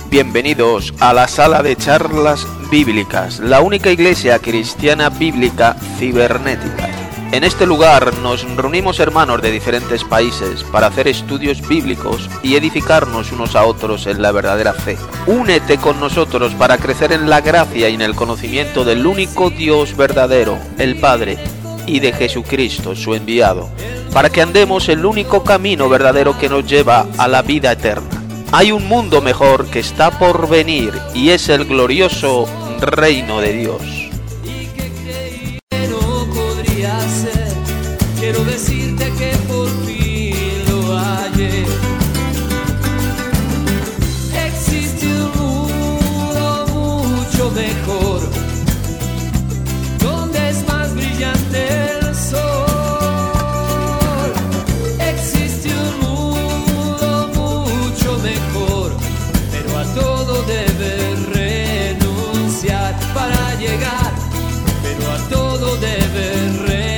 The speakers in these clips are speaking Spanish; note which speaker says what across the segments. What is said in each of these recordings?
Speaker 1: Bienvenidos a la sala de charlas bíblicas, la única iglesia cristiana bíblica cibernética. En este lugar nos reunimos hermanos de diferentes países para hacer estudios bíblicos y edificarnos unos a otros en la verdadera fe. Únete con nosotros para crecer en la gracia y en el conocimiento del único Dios verdadero, el Padre, y de Jesucristo, su enviado, para que andemos el único camino verdadero que nos lleva a la vida eterna. Hay un mundo mejor que está por venir y es el glorioso reino de Dios.
Speaker 2: Quiero decirte que por fin lo hallé. Existe un mundo mucho mejor, donde es más brillante el sol. Existe un mundo mucho mejor, pero a todo debes renunciar para llegar, pero a todo debes renunciar.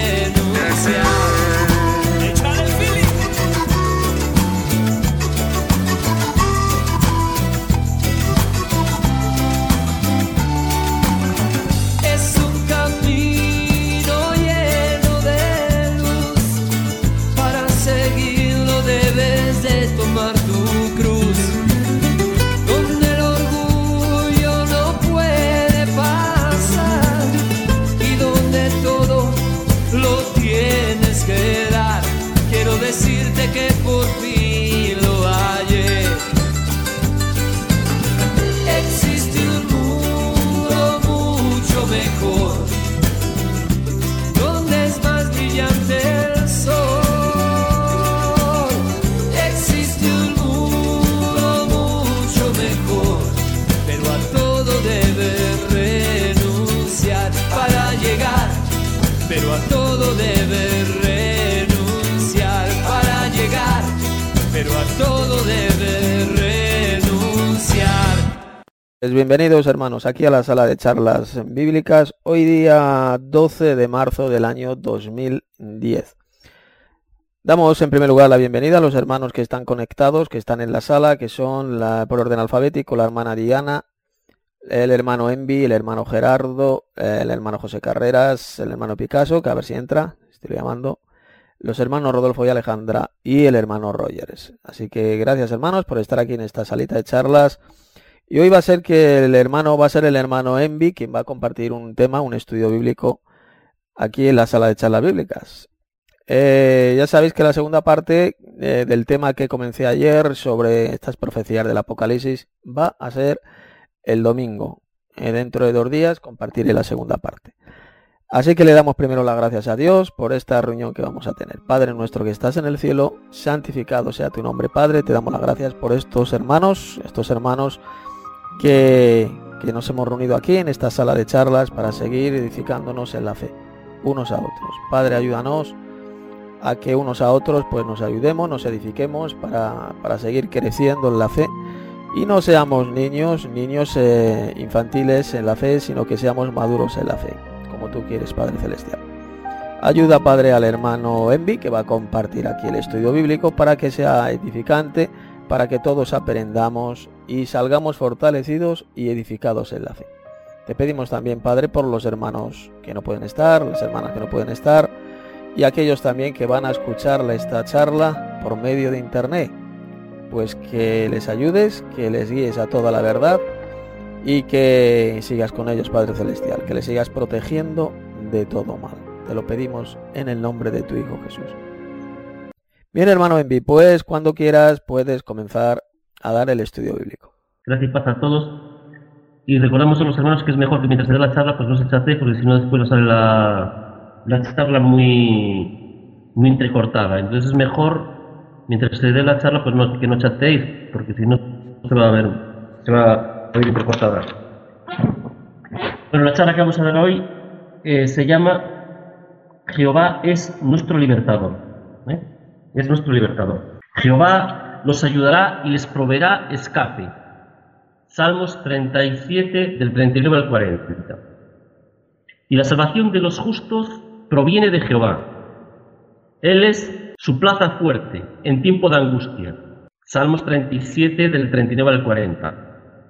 Speaker 2: Es un camino lleno de luz, para seguirlo debes de tomar tu cruz, donde el orgullo no puede pasar y donde todo lo tienes que dar. Quiero decirte que por fin lo hallé. Existe un mundo mucho mejor, donde es más brillante el sol. Existe un mundo mucho mejor, pero a todo debes renunciar para llegar, pero a todo debes renunciar para llegar, pero a todo debes renunciar.
Speaker 3: Pues bienvenidos hermanos aquí a la sala de charlas bíblicas, hoy día 12 de marzo del año 2010. Damos en primer lugar la bienvenida a los hermanos que están conectados, que están en la sala, que son por orden alfabético la hermana Diana, el hermano Envi, el hermano Gerardo, el hermano José Carreras, el hermano Picasso, que a ver si entra, estoy llamando, los hermanos Rodolfo y Alejandra y el hermano Rogers. Así que gracias hermanos por estar aquí en esta salita de charlas. Y hoy va a ser el hermano Envi quien va a compartir un tema, un estudio bíblico aquí en la sala de charlas bíblicas. Ya sabéis que la segunda parte del tema que comencé ayer sobre estas profecías del Apocalipsis va a ser el domingo. Dentro de 2 días compartiré la segunda parte. Así que le damos primero las gracias a Dios por esta reunión que vamos a tener. Padre nuestro que estás en el cielo, santificado sea tu nombre. Padre, te damos las gracias por estos hermanos que nos hemos reunido aquí en esta sala de charlas para seguir edificándonos en la fe, unos a otros. Padre, ayúdanos a que unos a otros pues nos ayudemos, nos edifiquemos para seguir creciendo en la fe y no seamos niños infantiles en la fe, sino que seamos maduros en la fe, como tú quieres, Padre Celestial. Ayuda, Padre, al hermano Envi que va a compartir aquí el estudio bíblico para que sea edificante, para que todos aprendamos y salgamos fortalecidos y edificados en la fe. Te pedimos también, Padre, por los hermanos que no pueden estar, las hermanas que no pueden estar y aquellos también que van a escuchar esta charla por medio de internet, pues que les ayudes, que les guíes a toda la verdad y que sigas con ellos, Padre Celestial, que les sigas protegiendo de todo mal. Te lo pedimos en el nombre de tu Hijo Jesús. Bien, hermano Envi, pues cuando quieras puedes comenzar a dar el estudio bíblico.
Speaker 4: Gracias y paz a todos. Y recordamos a los hermanos que es mejor que mientras se da la charla pues no se chateé, porque si no después nos sale la charla muy entrecortada. Entonces es mejor mientras se dé la charla pues que no chateéis, porque si no se va a oír entrecortada. Bueno, la charla que vamos a dar hoy se llama Jehová es nuestro libertador. Es nuestro libertador. Jehová los ayudará y les proveerá escape. Salmos 37, del 39 al 40. Y la salvación de los justos proviene de Jehová. Él es su plaza fuerte en tiempo de angustia. Salmos 37, del 39 al 40.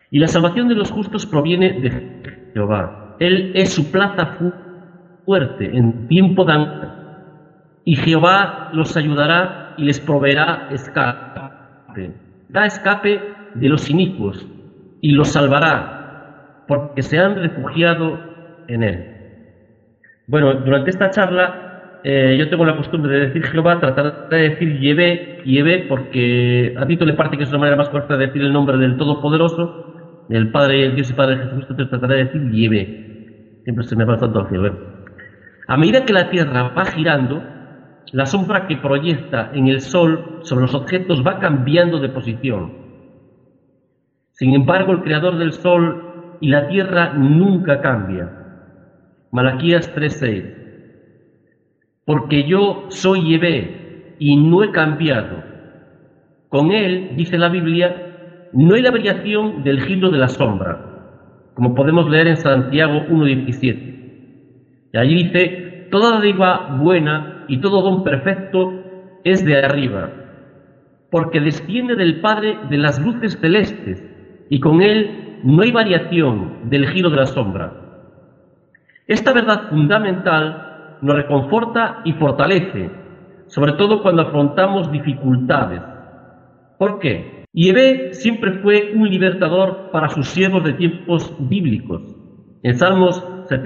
Speaker 4: Y la salvación de los justos proviene de Jehová. Él es su plaza fuerte en tiempo de angustia. Y Jehová los ayudará y les proveerá escape. Da escape de los inicuos y los salvará, porque se han refugiado en él. Bueno, durante esta charla yo tengo la costumbre de decir Jehová, tratar de decir Yevé, porque a Tito le parece que es una manera más correcta de decir el nombre del Todopoderoso, del Padre, el Dios y Padre de Jesucristo, entonces trataré de decir Yevé. Siempre se me va tanto al cielo. A medida que la Tierra va girando, la sombra que proyecta en el Sol sobre los objetos va cambiando de posición. Sin embargo, el Creador del Sol y la Tierra nunca cambia. Malaquías 3:6. Porque yo soy Yevé y no he cambiado. Con él, dice la Biblia, no hay la variación del giro de la sombra, como podemos leer en Santiago 1:17. Y allí dice, toda dádiva buena y todo don perfecto es de arriba, porque desciende del Padre de las luces celestes, y con él no hay variación del giro de la sombra. Esta verdad fundamental nos reconforta y fortalece, sobre todo cuando afrontamos dificultades. ¿Por qué? Yevé siempre fue un libertador para sus siervos de tiempos bíblicos. En Salmos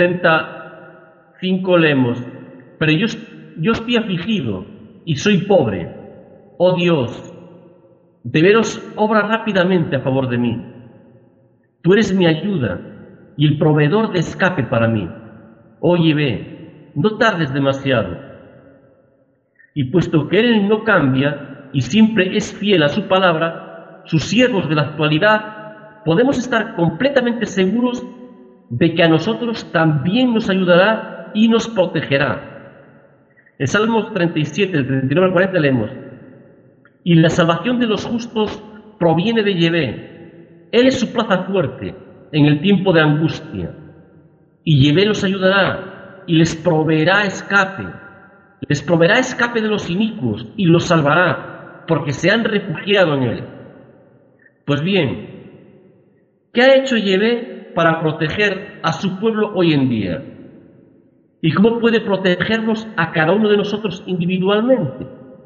Speaker 4: 75 leemos, pero yo estoy afligido y soy pobre. Oh Dios, deberos obra rápidamente a favor de mí. Tú eres mi ayuda y el proveedor de escape para mí. Oh Yevé, no tardes demasiado. Y puesto que Él no cambia y siempre es fiel a su palabra, sus siervos de la actualidad, podemos estar completamente seguros de que a nosotros también nos ayudará y nos protegerá. En Salmos 37, del 39 al 40 leemos, y la salvación de los justos proviene de Yevé. Él es su plaza fuerte en el tiempo de angustia. Y Yevé los ayudará y les proveerá escape. Les proveerá escape de los inicuos y los salvará, porque se han refugiado en él. Pues bien, ¿qué ha hecho Yevé para proteger a su pueblo hoy en día? ¿Y cómo puede protegernos a cada uno de nosotros individualmente?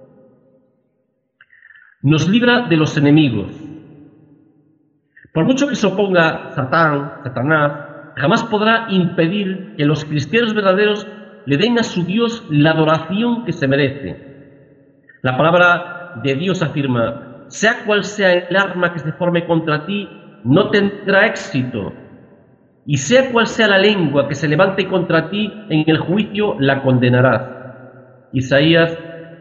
Speaker 4: Nos libra de los enemigos. Por mucho que se oponga Satanás, jamás podrá impedir que los cristianos verdaderos le den a su Dios la adoración que se merece. La palabra de Dios afirma, sea cual sea el arma que se forme contra ti, no tendrá éxito. Y sea cual sea la lengua que se levante contra ti, en el juicio la condenarás. Isaías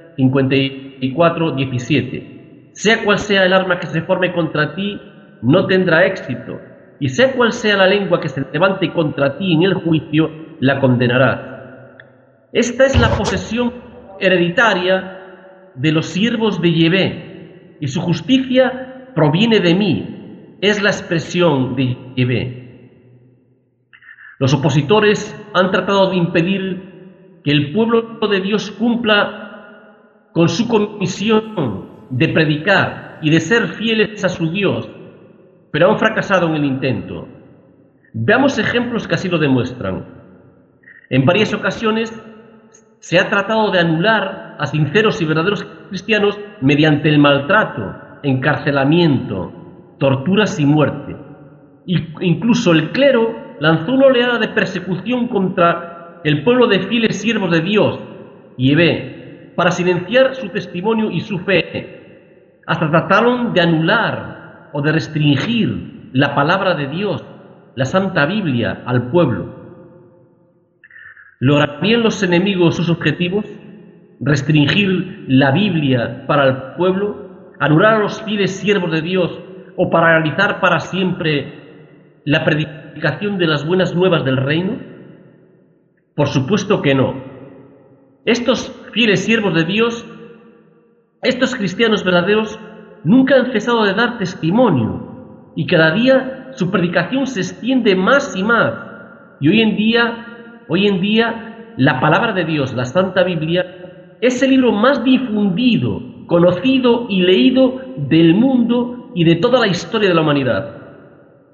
Speaker 4: 54:17. Sea cual sea el arma que se forme contra ti, no tendrá éxito. Y sea cual sea la lengua que se levante contra ti en el juicio, la condenarás. Esta es la posesión hereditaria de los siervos de Yevé, y su justicia proviene de mí. Es la expresión de Yevé. Los opositores han tratado de impedir que el pueblo de Dios cumpla con su comisión de predicar y de ser fieles a su Dios, pero han fracasado en el intento. Veamos ejemplos que así lo demuestran. En varias ocasiones se ha tratado de anular a sinceros y verdaderos cristianos mediante el maltrato, encarcelamiento, torturas y muerte. Incluso el clero lanzó una oleada de persecución contra el pueblo de fieles siervos de Dios, Yevé, para silenciar su testimonio y su fe. Hasta trataron de anular o de restringir la palabra de Dios, la Santa Biblia, al pueblo. ¿Lograrían los enemigos sus objetivos? ¿Restringir la Biblia para el pueblo? ¿Anular a los fieles siervos de Dios o paralizar para siempre la predicación de las buenas nuevas del reino? Por supuesto que no. Estos fieles siervos de Dios, estos cristianos verdaderos, nunca han cesado de dar testimonio, y cada día su predicación se extiende más y más. Y hoy en día, la palabra de Dios, la Santa Biblia, es el libro más difundido, conocido y leído del mundo y de toda la historia de la humanidad.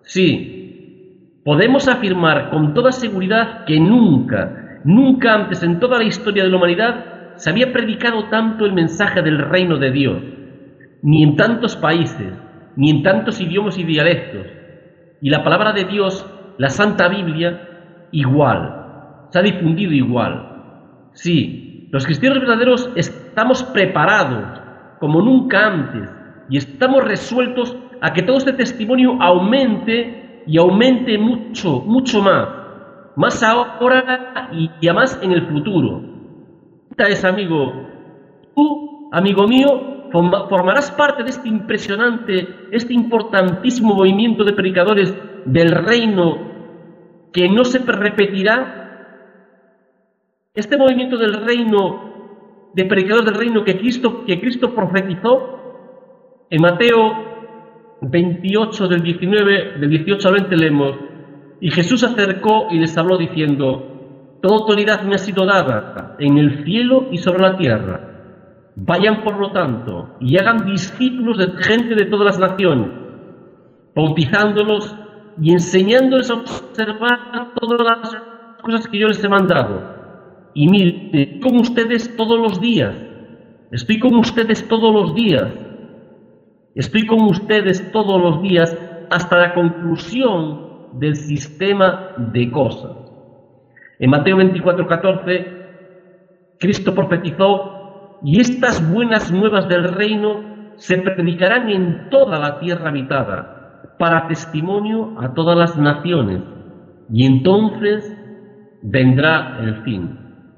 Speaker 4: Sí, podemos afirmar con toda seguridad que nunca antes en toda la historia de la humanidad se había predicado tanto el mensaje del reino de Dios, ni en tantos países, ni en tantos idiomas y dialectos. Y la palabra de Dios, la Santa Biblia, igual, se ha difundido igual. Sí, los cristianos verdaderos estamos preparados como nunca antes y estamos resueltos a que todo este testimonio aumente y aumente mucho, mucho más ahora y además en el futuro. Es, amigo, tú, amigo mío, formarás parte de este impresionante, este importantísimo movimiento de predicadores del reino que no se repetirá. Este movimiento del reino, de predicadores del reino que Cristo profetizó en Mateo 28 del 18 al 20 leemos: y Jesús se acercó y les habló diciendo: toda autoridad me ha sido dada en el cielo y sobre la tierra. Vayan, por lo tanto, y hagan discípulos de gente de todas las naciones, bautizándolos y enseñándoles a observar todas las cosas que yo les he mandado. Y mire, estoy con ustedes todos los días. Estoy con ustedes todos los días. Estoy con ustedes todos los días hasta la conclusión del sistema de cosas. En Mateo 24:14, Cristo profetizó: y estas buenas nuevas del reino se predicarán en toda la tierra habitada, para testimonio a todas las naciones, y entonces vendrá el fin.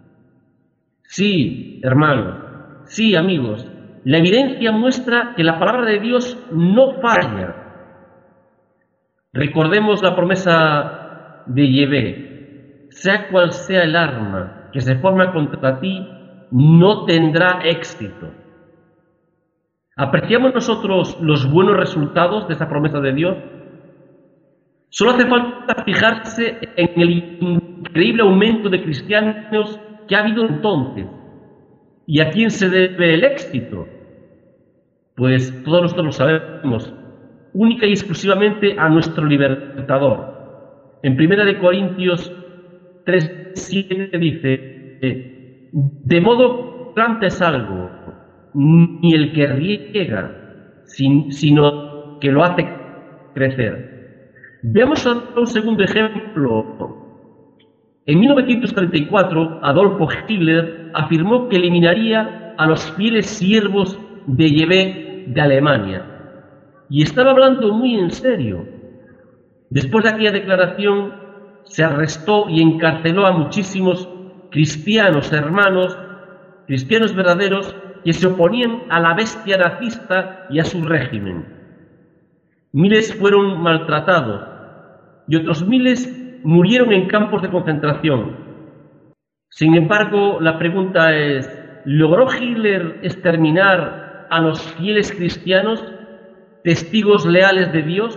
Speaker 4: Sí, hermanos, sí, amigos, la evidencia muestra que la palabra de Dios no falla. Recordemos la promesa de Yahvé: sea cual sea el arma que se forma contra ti, no tendrá éxito. ¿Apreciamos nosotros los buenos resultados de esa promesa de Dios? Solo hace falta fijarse en el increíble aumento de cristianos que ha habido entonces. ¿Y a quién se debe el éxito? Pues todos nosotros lo sabemos, única y exclusivamente a nuestro libertador. En 1 Corintios 3:7 dice: de modo planta es algo, ni el que riega, sino que lo hace crecer. Veamos un segundo ejemplo. En 1934, Adolfo Hitler afirmó que eliminaría a los fieles siervos de Yahvé de Alemania. Y estaba hablando muy en serio. Después de aquella declaración, se arrestó y encarceló a muchísimos cristianos hermanos, cristianos verdaderos, que se oponían a la bestia nazista y a su régimen. Miles fueron maltratados y otros miles murieron en campos de concentración. Sin embargo, la pregunta es: ¿logró Hitler exterminar a los fieles cristianos, testigos leales de Dios,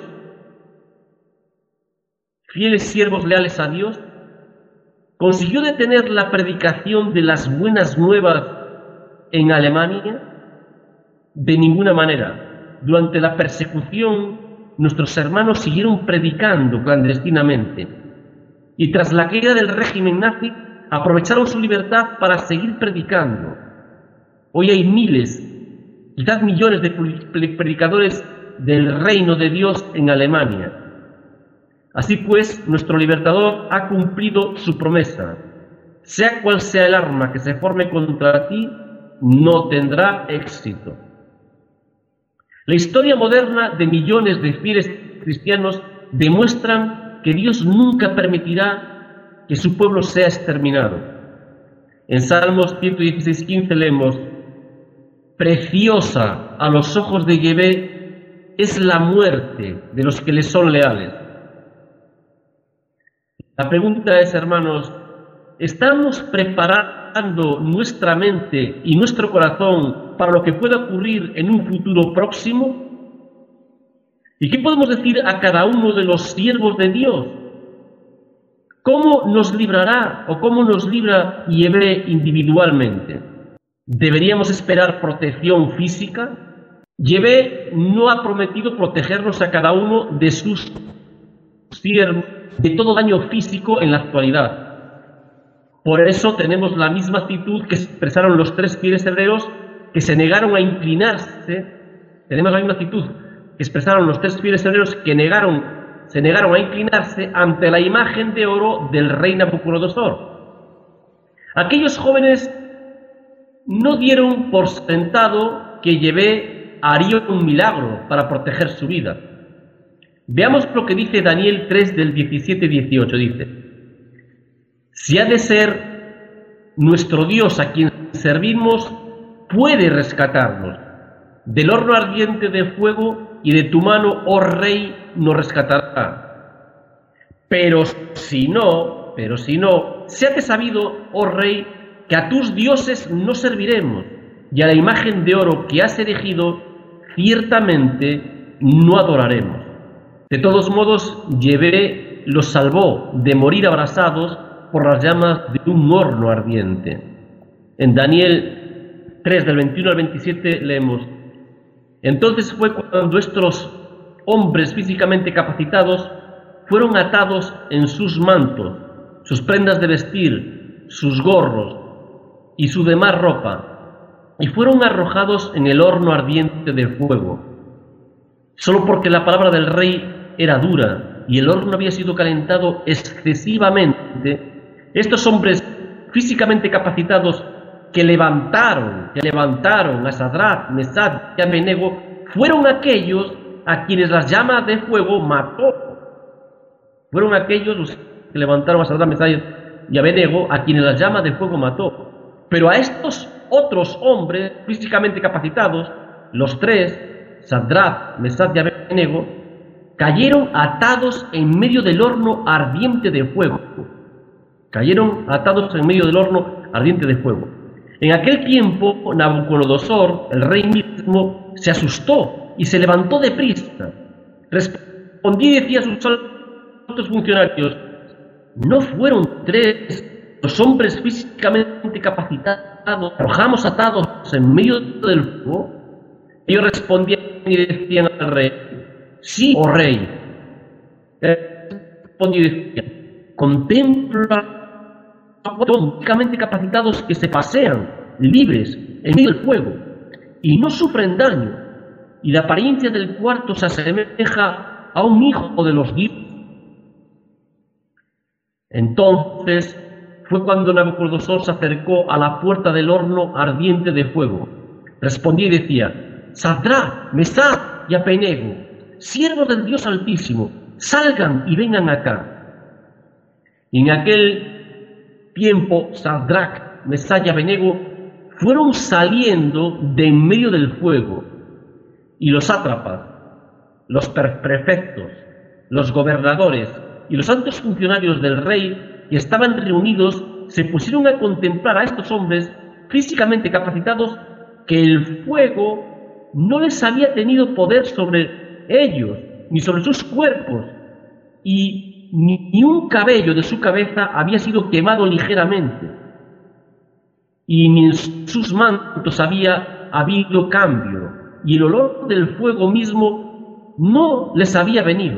Speaker 4: fieles siervos leales a Dios? ¿Consiguió detener la predicación de las buenas nuevas en Alemania? De ninguna manera. Durante la persecución, nuestros hermanos siguieron predicando clandestinamente. Y tras la caída del régimen nazi, aprovecharon su libertad para seguir predicando. Hoy hay miles, quizás millones de predicadores del reino de Dios en Alemania. Así pues, nuestro libertador ha cumplido su promesa: sea cual sea el arma que se forme contra ti, no tendrá éxito. La historia moderna de millones de fieles cristianos demuestran que Dios nunca permitirá que su pueblo sea exterminado. En Salmos 116:15 leemos: preciosa a los ojos de Yahvé es la muerte de los que le son leales. La pregunta es, hermanos, ¿estamos preparando nuestra mente y nuestro corazón para lo que pueda ocurrir en un futuro próximo? ¿Y qué podemos decir a cada uno de los siervos de Dios? ¿Cómo nos librará o cómo nos libra Yahvé individualmente? ¿Deberíamos esperar protección física? Yahvé no ha prometido protegernos a cada uno de sus siervos de todo daño físico en la actualidad. Por eso tenemos la misma actitud que expresaron los 3 fieles hebreos que se negaron a inclinarse. Tenemos la misma actitud que expresaron los 3 fieles hebreos que se negaron a inclinarse ante la imagen de oro del rey Nabucodonosor. Aquellos jóvenes no dieron por sentado que Yahvé haría un milagro para proteger su vida. Veamos lo que dice Daniel 3 del 17-18. Dice: si ha de ser nuestro Dios a quien servimos, puede rescatarnos. Del horno ardiente de fuego y de tu mano, oh rey, nos rescatará. Pero si no, séate sabido, oh rey, que a tus dioses no serviremos, y a la imagen de oro que has erigido, ciertamente no adoraremos. De todos modos, Yahvé los salvó de morir abrasados por las llamas de un horno ardiente. En Daniel 3, del 21 al 27, leemos: entonces fue cuando estos hombres físicamente capacitados fueron atados en sus mantos, sus prendas de vestir, sus gorros y su demás ropa, y fueron arrojados en el horno ardiente de fuego. Solo porque la palabra del rey era dura y el horno había sido calentado excesivamente, estos hombres físicamente capacitados que levantaron a Sadrach, Mesach y Abednego fueron aquellos a quienes las llamas de fuego mató. Fueron aquellos los que levantaron a Sadrach, Mesach y Abednego a quienes las llamas de fuego mató. Pero a estos otros hombres físicamente capacitados, los 3, Sadrach, Mesach y Abednego, cayeron atados en medio del horno ardiente de fuego. Cayeron atados en medio del horno ardiente de fuego. En aquel tiempo, Nabucodonosor, el rey mismo, se asustó y se levantó deprisa. Respondía y decía a sus altos funcionarios: ¿no fueron 3 los hombres físicamente capacitados que arrojamos atados en medio del fuego? Ellos respondían y decían al rey: sí, oh rey. Respondía y decían: contempla únicamente capacitados que se pasean libres en medio del fuego y no sufren daño, y la apariencia del cuarto se asemeja a un hijo de los dioses. Entonces fue cuando Nabucodonosor se acercó a la puerta del horno ardiente de fuego. Respondía y decía: Sadrach, Mesach y Abednego, siervos del Dios Altísimo, salgan y vengan acá. Y en aquel tiempo Sadrach, Mesach y Abednego fueron saliendo de en medio del fuego, y los sátrapas, los prefectos, los gobernadores y los altos funcionarios del rey que estaban reunidos se pusieron a contemplar a estos hombres físicamente capacitados, que el fuego no les había tenido poder sobre ellos ni sobre sus cuerpos, y ni un cabello de su cabeza había sido quemado ligeramente, y ni en sus mantos había habido cambio, y el olor del fuego mismo no les había venido.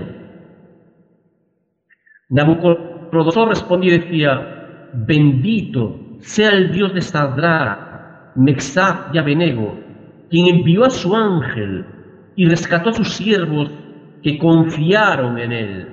Speaker 4: Nabucodonosor respondía y decía: bendito sea el Dios de Sadrach, Mesach y Abednego, quien envió a su ángel y rescató a sus siervos que confiaron en él,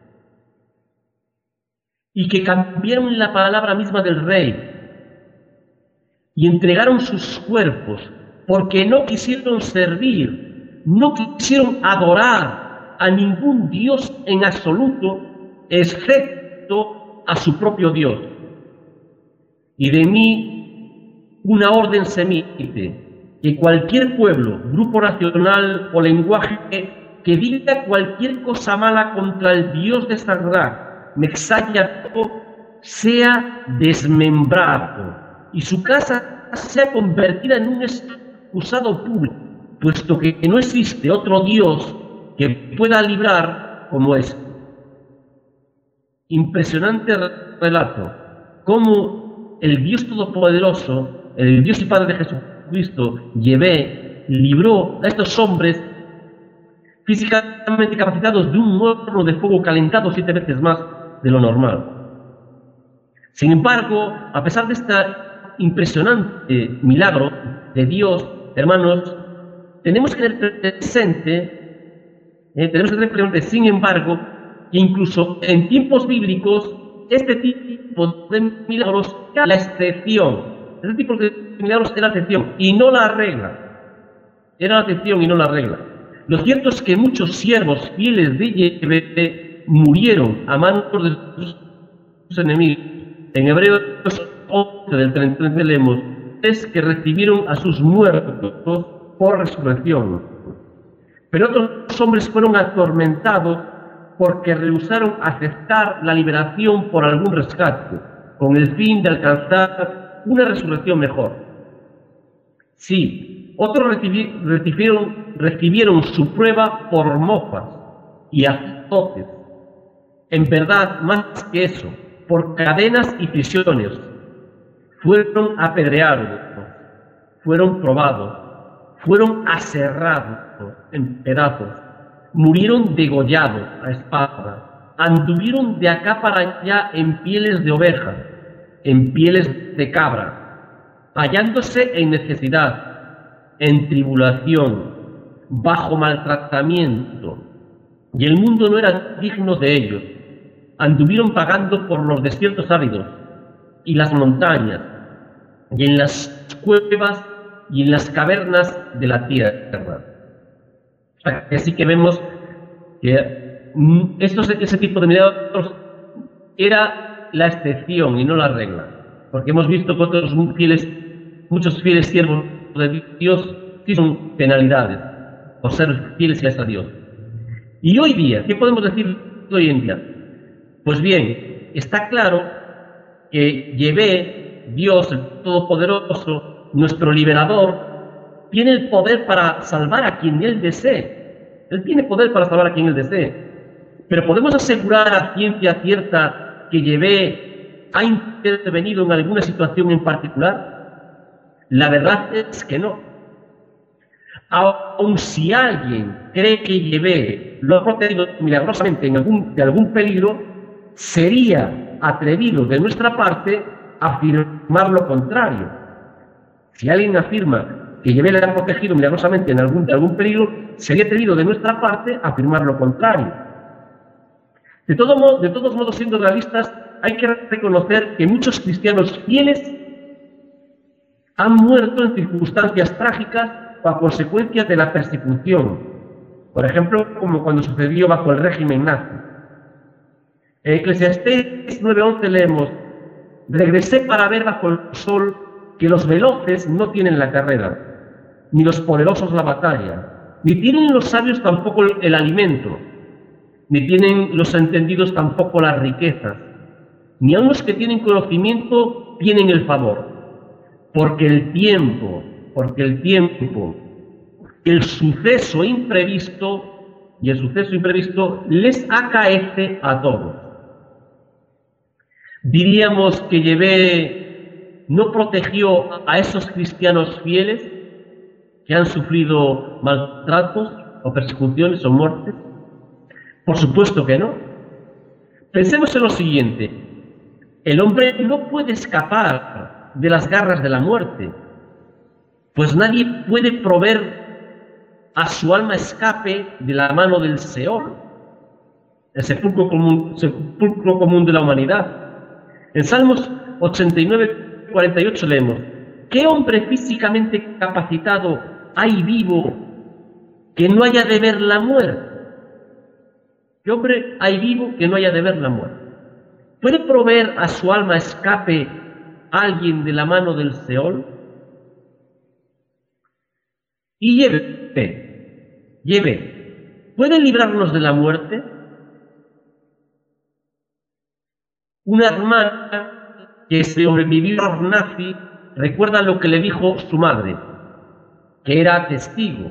Speaker 4: y que cambiaron la palabra misma del rey y entregaron sus cuerpos, porque no quisieron servir, no quisieron adorar a ningún Dios en absoluto, excepto a su propio Dios. Y de mí una orden se emite, que cualquier pueblo, grupo nacional o lenguaje que diga cualquier cosa mala contra el Dios de Sadrach, Mesach y Abednego sea desmembrado y su casa sea convertida en un excusado público, puesto que no existe otro Dios que pueda librar como este. Impresionante relato, cómo el Dios Todopoderoso, el Dios y Padre de Jesucristo, Yahvé, libró a estos hombres físicamente capacitados de un horno de fuego calentado 7 veces más de lo normal. Sin embargo, a pesar de este impresionante milagro de Dios, hermanos, tenemos que tener presente, sin embargo, que incluso en tiempos bíblicos, este tipo de milagros era la excepción. Este tipo de milagros era la excepción y no la regla. Era la excepción y no la regla. Lo cierto es que muchos siervos fieles de Yahvé murieron a manos de sus enemigos. En Hebreos 11 del 33 leemos, es que recibieron a sus muertos por resurrección. Pero otros hombres fueron atormentados porque rehusaron aceptar la liberación por algún rescate, con el fin de alcanzar una resurrección mejor. Sí, otros recibieron su prueba por mofas y azotes. En verdad, más que eso, por cadenas y prisiones. Fueron apedreados, fueron probados, fueron aserrados en pedazos, murieron degollados a espada, anduvieron de acá para allá en pieles de oveja, en pieles de cabra, hallándose en necesidad, en tribulación, bajo maltratamiento, y el mundo no era digno de ellos. Anduvieron pagando por los desiertos áridos y las montañas, y en las cuevas y en las cavernas de la tierra. Así que vemos que ese tipo de milagros era la excepción y no la regla, porque hemos visto que muchos fieles siervos de Dios tienen penalidades por ser fieles a Dios. Y hoy día, ¿qué podemos decir de hoy en día? Pues bien, está claro que Yahvé, Dios el Todopoderoso, nuestro liberador, tiene el poder para salvar a quien Él desee. Él tiene poder para salvar a quien Él desee. Pero ¿podemos asegurar a ciencia cierta que Yahvé ha intervenido en alguna situación en particular? La verdad es que no. Aun si alguien cree que Yahvé lo ha protegido milagrosamente de algún peligro, sería atrevido de nuestra parte afirmar lo contrario. Si alguien afirma que Yahvé le ha protegido milagrosamente de algún peligro, sería atrevido de nuestra parte afirmar lo contrario. De todos modos, siendo realistas, hay que reconocer que muchos cristianos fieles han muerto en circunstancias trágicas a consecuencia de la persecución. Por ejemplo, como cuando sucedió bajo el régimen nazi. En Eclesiastés 9:11 leemos, regresé para ver bajo el sol que los veloces no tienen la carrera, ni los poderosos la batalla, ni tienen los sabios tampoco el alimento, ni tienen los entendidos tampoco las riquezas, ni aun los que tienen conocimiento tienen el favor, porque el tiempo, el suceso imprevisto les acaece a todos. Diríamos que Yahvé no protegió a esos cristianos fieles que han sufrido maltratos o persecuciones o muertes. Por supuesto que no. Pensemos en lo siguiente: el hombre no puede escapar de las garras de la muerte, pues nadie puede proveer a su alma escape de la mano del Seol, el sepulcro común de la humanidad. En Salmos 89:48 leemos, ¿qué hombre físicamente capacitado hay vivo que no haya de ver la muerte? ¿Qué hombre hay vivo que no haya de ver la muerte? ¿Puede proveer a su alma escape alguien de la mano del Seol? Y Yahvé, ¿puede librarnos de la muerte? Una hermana que sobrevivió al nazi recuerda lo que le dijo su madre, que era testigo.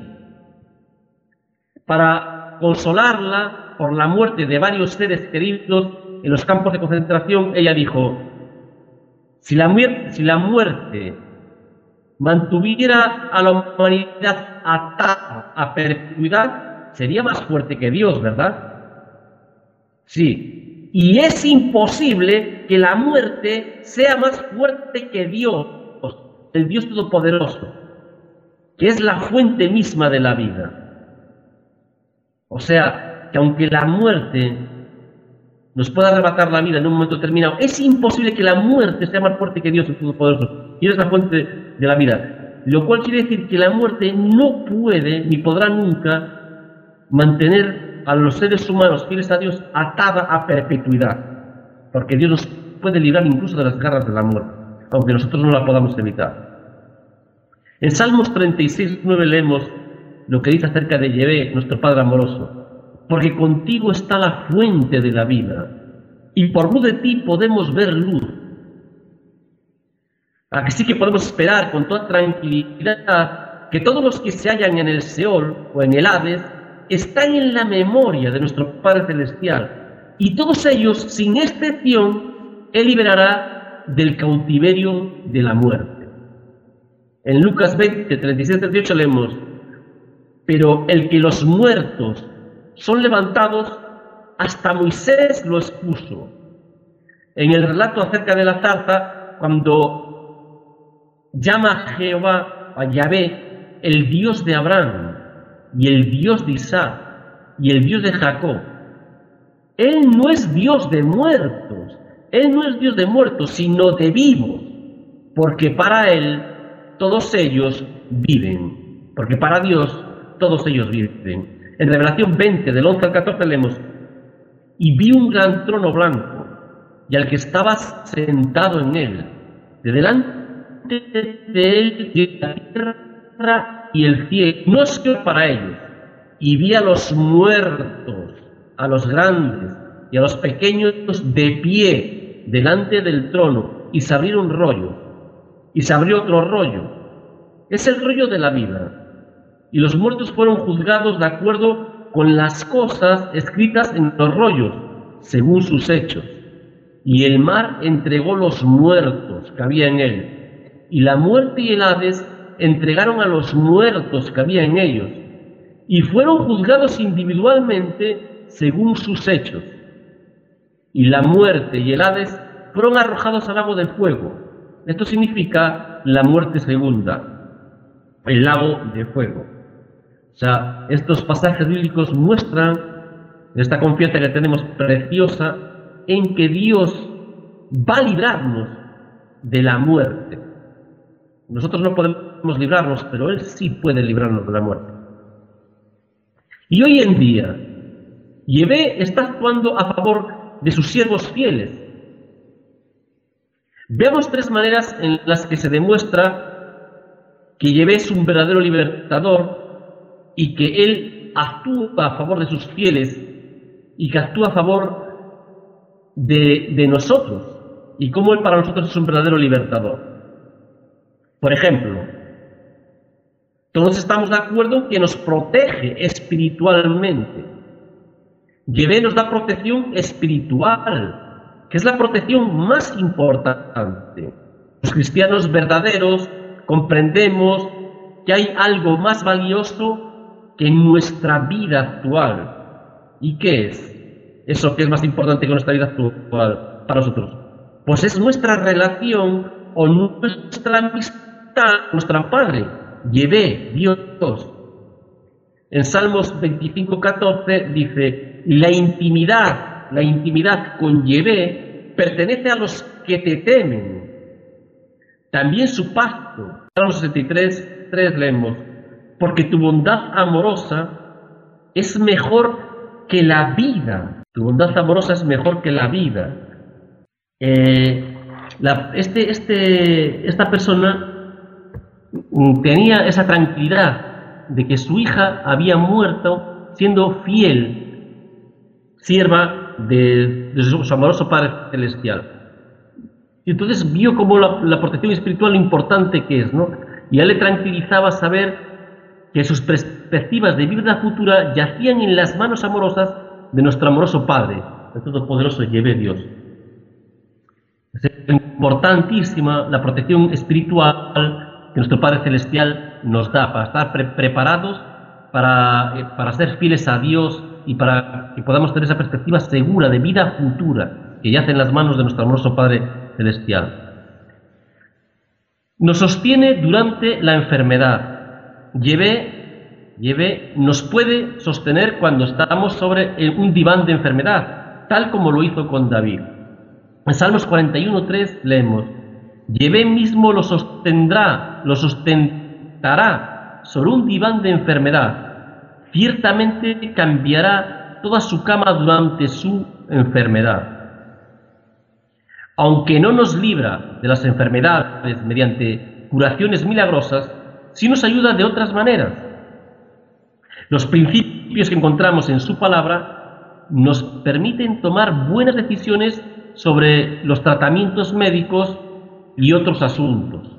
Speaker 4: Para consolarla por la muerte de varios seres queridos en los campos de concentración, ella dijo, si la muerte mantuviera a la humanidad atada a perpetuidad, sería más fuerte que Dios, ¿verdad? Sí. Y es imposible que la muerte sea más fuerte que Dios, el Dios Todopoderoso, que es la fuente misma de la vida. O sea, que aunque la muerte nos pueda arrebatar la vida en un momento determinado, es imposible que la muerte sea más fuerte que Dios, el Todopoderoso, y es la fuente de la vida. Lo cual quiere decir que la muerte no puede, ni podrá nunca, mantener a los seres humanos fieles a Dios atada a perpetuidad, porque Dios nos puede librar incluso de las garras de la muerte, aunque nosotros no la podamos evitar. En Salmos 36:9 leemos lo que dice acerca de Yahvé, nuestro Padre amoroso: porque contigo está la fuente de la vida, y por luz de ti podemos ver luz. Así que podemos esperar con toda tranquilidad que todos los que se hallan en el Seol o en el Hades están en la memoria de nuestro Padre Celestial, y todos ellos, sin excepción, Él liberará del cautiverio de la muerte. En Lucas 20, 37-38 leemos: pero el que los muertos son levantados, hasta Moisés lo expuso. En el relato acerca de la zarza, cuando llama a Jehová, a Yahvé, el Dios de Abraham, y el Dios de Isaac, y el Dios de Jacob, Él no es Dios de muertos, Él no es Dios de muertos, sino de vivos, porque para Él todos ellos viven, porque para Dios todos ellos viven. En Revelación 20, del 11 al 14 leemos: y vi un gran trono blanco, y al que estaba sentado en él, de delante de él y la tierra y el cielo no se quedó para ellos, y vi a los muertos, a los grandes y a los pequeños de pie delante del trono, y se abrieron rollos, y se abrió otro rollo. Es el rollo de la vida. Y los muertos fueron juzgados de acuerdo con las cosas escritas en los rollos, según sus hechos. Y el mar entregó los muertos que había en él, y la muerte y el Hades entregaron a los muertos que había en ellos, y fueron juzgados individualmente según sus hechos. Y la muerte y el Hades fueron arrojados al lago de fuego. Esto significa la muerte segunda, el lago de fuego. O sea, estos pasajes bíblicos muestran esta confianza que tenemos preciosa en que Dios va a librarnos de la muerte. Nosotros no podemos librarnos, pero Él sí puede librarnos de la muerte. Y hoy en día, Yahvé está actuando a favor de sus siervos fieles. Veamos tres maneras en las que se demuestra que Yahvé es un verdadero libertador y que Él actúa a favor de sus fieles y que actúa a favor de nosotros, y cómo Él para nosotros es un verdadero libertador. Por ejemplo, todos estamos de acuerdo en que nos protege espiritualmente. Yahvé nos da protección espiritual, que es la protección más importante. Los cristianos verdaderos comprendemos que hay algo más valioso que nuestra vida actual. ¿Y qué es eso que es más importante que nuestra vida actual para nosotros? Pues es nuestra relación o nuestra amistad con nuestro Padre, Yahvé, Dios. En Salmos 25:14 dice: la intimidad con Yahvé pertenece a los que te temen. También su pacto. Salmos 63:3 leemos: porque tu bondad amorosa es mejor que la vida. Tu bondad amorosa es mejor que la vida. Esta persona tenía esa tranquilidad de que su hija había muerto siendo fiel, sierva de su amoroso Padre Celestial. Y entonces vio como la protección espiritual importante que es, ¿no? Y a él le tranquilizaba saber que sus perspectivas de vida futura yacían en las manos amorosas de nuestro amoroso Padre, el Todopoderoso Yahvé Dios. Es importantísima la protección espiritual que nuestro Padre Celestial nos da para estar preparados para ser fieles a Dios y para que podamos tener esa perspectiva segura de vida futura que yace en las manos de nuestro amoroso Padre Celestial. Nos sostiene durante la enfermedad. Yahvé nos puede sostener cuando estamos sobre un diván de enfermedad, tal como lo hizo con David. En Salmos 41:3 leemos: Yahvé mismo lo sustentará sobre un diván de enfermedad. Ciertamente cambiará toda su cama durante su enfermedad. Aunque no nos libra de las enfermedades mediante curaciones milagrosas, sí nos ayuda de otras maneras. Los principios que encontramos en su palabra nos permiten tomar buenas decisiones sobre los tratamientos médicos y otros asuntos.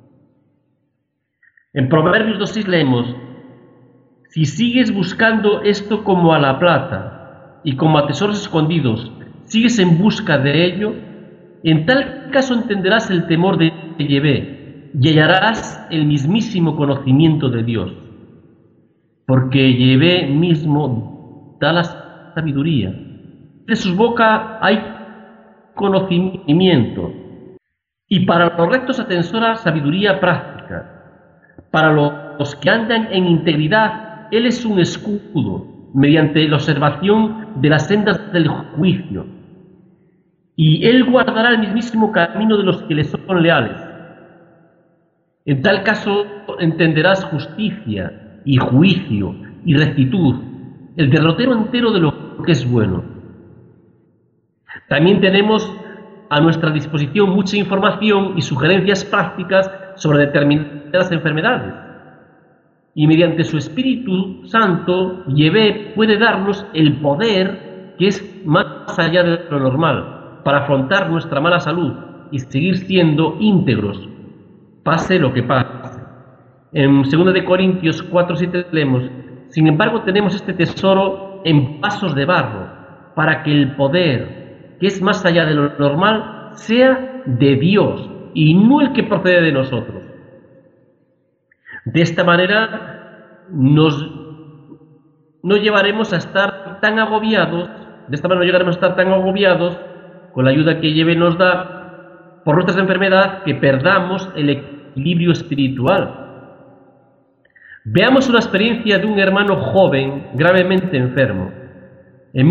Speaker 4: En Proverbios 2:6 leemos: si sigues buscando esto como a la plata y como a tesoros escondidos, sigues en busca de ello, en tal caso entenderás el temor de Yahvé y hallarás el mismísimo conocimiento de Dios. Porque Yahvé mismo da la sabiduría. De su boca hay conocimiento. Y para los rectos atensora sabiduría práctica. Para los que andan en integridad, Él es un escudo, mediante la observación de las sendas del juicio. Y Él guardará el mismísimo camino de los que le son leales. En tal caso entenderás justicia y juicio y rectitud, el derrotero entero de lo que es bueno. También tenemos a nuestra disposición mucha información y sugerencias prácticas sobre determinadas enfermedades. Y mediante su Espíritu Santo, Yahvé puede darnos el poder que es más allá de lo normal para afrontar nuestra mala salud y seguir siendo íntegros, pase lo que pase. En 2 Corintios 4:7 leemos: sin embargo tenemos este tesoro en vasos de barro, para que el poder, que es más allá de lo normal, sea de Dios y no el que procede de nosotros. De esta manera no llegaremos a estar tan agobiados con la ayuda que Yahvé nos da por nuestras enfermedades, que perdamos el equilibrio espiritual. Veamos una experiencia de un hermano joven gravemente enfermo. En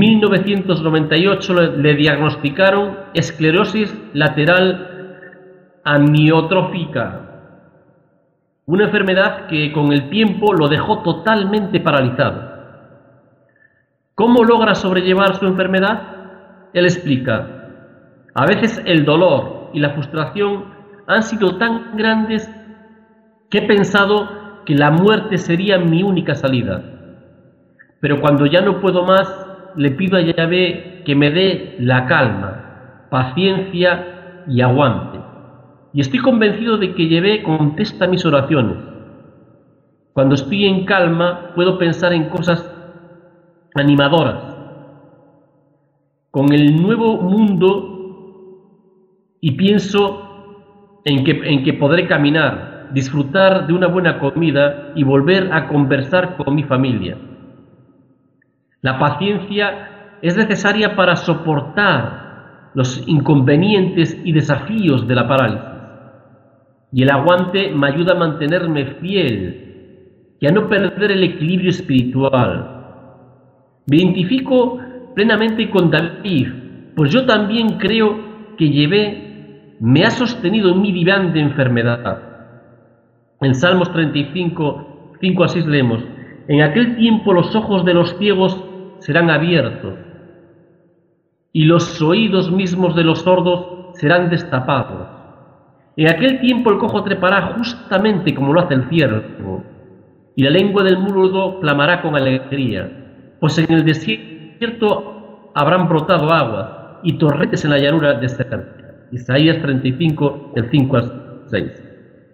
Speaker 4: 1998 le diagnosticaron esclerosis lateral amiotrófica, una enfermedad que con el tiempo lo dejó totalmente paralizado. ¿Cómo logra sobrellevar su enfermedad? Él explica: a veces el dolor y la frustración han sido tan grandes que he pensado que la muerte sería mi única salida. Pero cuando ya no puedo más, le pido a Yahvé que me dé la calma, paciencia y aguante. Y estoy convencido de que Yahvé contesta mis oraciones. Cuando estoy en calma, puedo pensar en cosas animadoras. Con el nuevo mundo, y pienso en que podré caminar, disfrutar de una buena comida y volver a conversar con mi familia. La paciencia es necesaria para soportar los inconvenientes y desafíos de la parálisis. Y el aguante me ayuda a mantenerme fiel y a no perder el equilibrio espiritual. Me identifico plenamente con David, pues yo también creo que Yahvé me ha sostenido en mi diván de enfermedad. En Salmos 35, 5-6 leemos: en aquel tiempo los ojos de los ciegos serán abiertos y los oídos mismos de los sordos serán destapados. En aquel tiempo el cojo trepará justamente como lo hace el ciervo, y la lengua del mudo clamará con alegría, pues en el desierto habrán brotado aguas y torrentes en la llanura desértica. Isaías 35, del 5-6.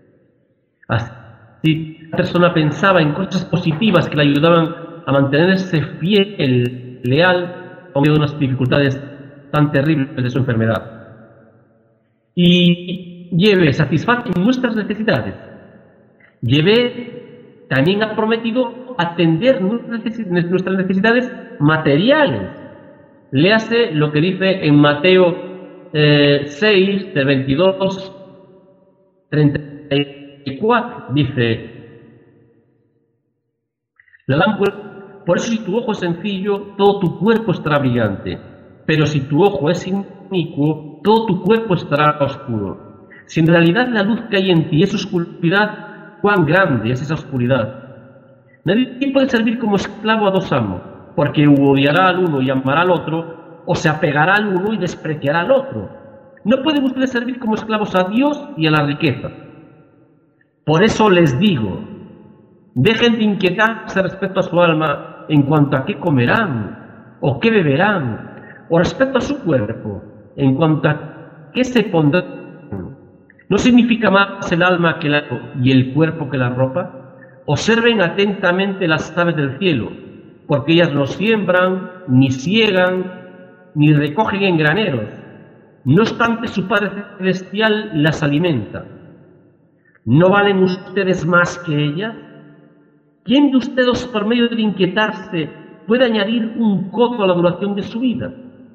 Speaker 4: Así, la persona pensaba en cosas positivas que le ayudaban a mantenerse fiel, leal, en medio de unas dificultades tan terribles de su enfermedad. Y Yahvé satisface nuestras necesidades. Yahvé también ha prometido atender nuestras necesidades materiales. Léase lo que dice en Mateo 6, del 22, 34, dice: la lámpara, por eso si tu ojo es sencillo, todo tu cuerpo estará brillante, pero si tu ojo es inicuo, todo tu cuerpo estará oscuro. Si en realidad la luz que hay en ti es oscuridad, cuán grande es esa oscuridad. Nadie puede servir como esclavo a dos amos, porque odiará al uno y amará al otro, o se apegará al uno y despreciará al otro. No pueden ustedes servir como esclavos a Dios y a la riqueza. Por eso les digo, dejen de inquietarse respecto a su alma en cuanto a qué comerán, o qué beberán, o respecto a su cuerpo, en cuanto a qué se pondrán. ¿No significa más el alma que y el cuerpo que la ropa? Observen atentamente las aves del cielo, porque ellas no siembran, ni siegan, ni recogen en graneros. No obstante, su Padre Celestial las alimenta. ¿No valen ustedes más que ellas? ¿Quién de ustedes, por medio de inquietarse, puede añadir un codo a la duración de su vida?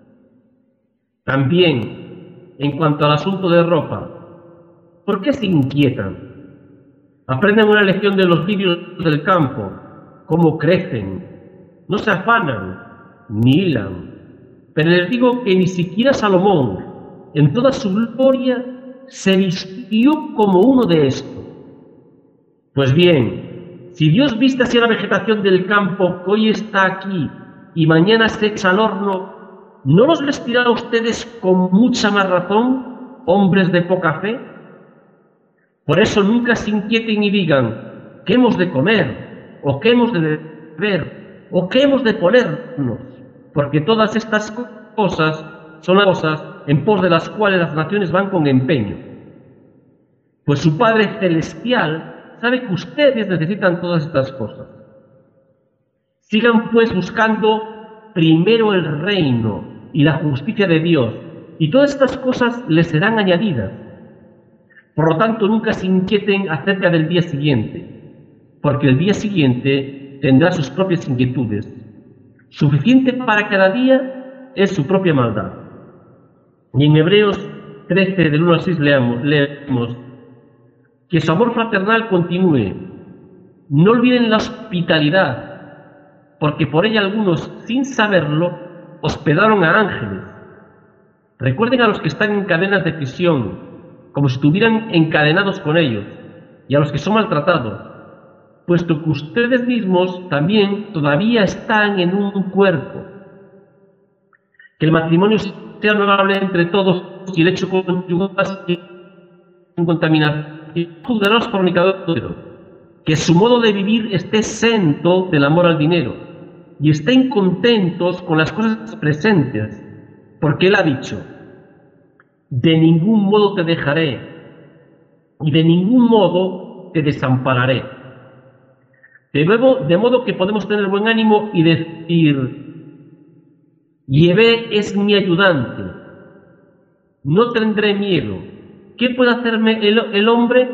Speaker 4: También, en cuanto al asunto de ropa, ¿por qué se inquietan? Aprendan una lección de los lirios del campo, cómo crecen, no se afanan, ni hilan. Pero les digo que ni siquiera Salomón, en toda su gloria, se vistió como uno de estos. Pues bien, si Dios viste así la vegetación del campo que hoy está aquí y mañana se echa al horno, ¿no los vestirá a ustedes con mucha más razón, hombres de poca fe? Por eso nunca se inquieten y digan, ¿qué hemos de comer? ¿O qué hemos de beber? ¿O qué hemos de ponernos? Porque todas estas cosas son las cosas en pos de las cuales las naciones van con empeño. Pues su Padre Celestial sabe que ustedes necesitan todas estas cosas. Sigan pues buscando primero el reino y la justicia de Dios, y todas estas cosas les serán añadidas. Por lo tanto, nunca se inquieten acerca del día siguiente, porque el día siguiente tendrá sus propias inquietudes. Suficiente para cada día es su propia maldad. Y en Hebreos 13, del 1 al 6, leemos que su amor fraternal continúe. No olviden la hospitalidad, porque por ella algunos, sin saberlo, hospedaron a ángeles. Recuerden a los que están en cadenas de prisión, como si estuvieran encadenados con ellos, y a los que son maltratados, puesto que ustedes mismos también todavía están en un cuerpo. Que el matrimonio sea honorable entre todos y el hecho conyugal sin contaminación de los fornicadores, que su modo de vivir esté exento del amor al dinero y estén contentos con las cosas presentes, porque Él ha dicho: de ningún modo te dejaré y de ningún modo te desampararé. De modo que podemos tener buen ánimo y decir: Yahvé es mi ayudante, no tendré miedo. ¿Qué puede hacerme el hombre?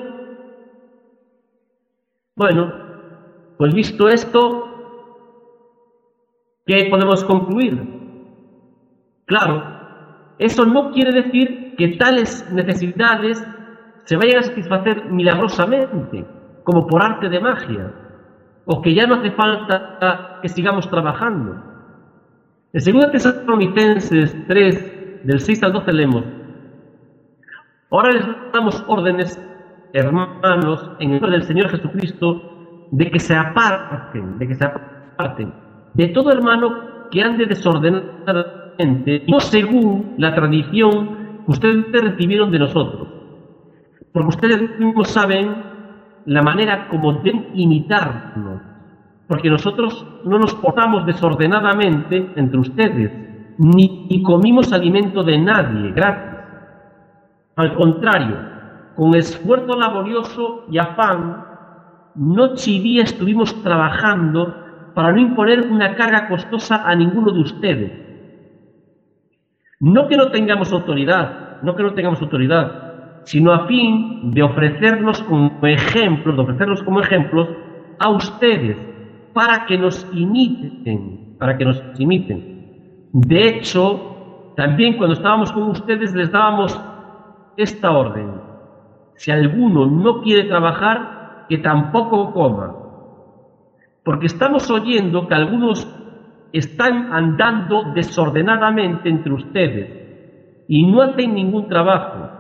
Speaker 4: Bueno, pues visto esto, ¿qué podemos concluir? Claro, eso no quiere decir que tales necesidades se vayan a satisfacer milagrosamente, como por arte de magia, o que ya no hace falta que sigamos trabajando. En 2 Tesalonicenses 3, del 6 al 12 leemos: ahora les damos órdenes, hermanos, en el nombre del Señor Jesucristo, de que se aparten de todo hermano que ande desordenadamente, no según la tradición que ustedes recibieron de nosotros, porque ustedes mismos saben la manera como deben imitarnos, porque nosotros no nos portamos desordenadamente entre ustedes, ni comimos alimento de nadie gratis. Al contrario, con esfuerzo laborioso y afán, noche y día estuvimos trabajando para no imponer una carga costosa a ninguno de ustedes. No que no tengamos autoridad, sino a fin de ofrecernos como ejemplos, a ustedes, para que nos imiten, para que nos imiten. De hecho, también cuando estábamos con ustedes les dábamos esta orden: si alguno no quiere trabajar, que tampoco coma. Porque estamos oyendo que algunos están andando desordenadamente entre ustedes y no hacen ningún trabajo,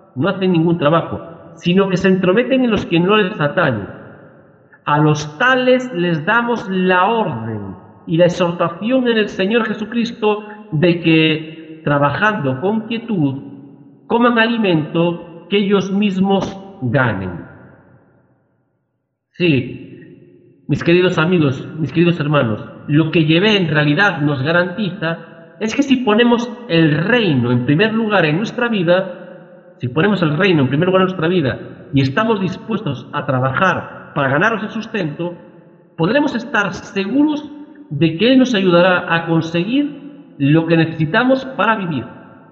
Speaker 4: sino que se entrometen en los que no les atañen. A los tales les damos la orden y la exhortación en el Señor Jesucristo de que, trabajando con quietud, coman alimento que ellos mismos ganen. Sí, mis queridos amigos, mis queridos hermanos, lo que Yahvé en realidad nos garantiza es que si ponemos el reino en primer lugar en nuestra vida, y estamos dispuestos a trabajar para ganarnos el sustento, podremos estar seguros de que Él nos ayudará a conseguir lo que necesitamos para vivir.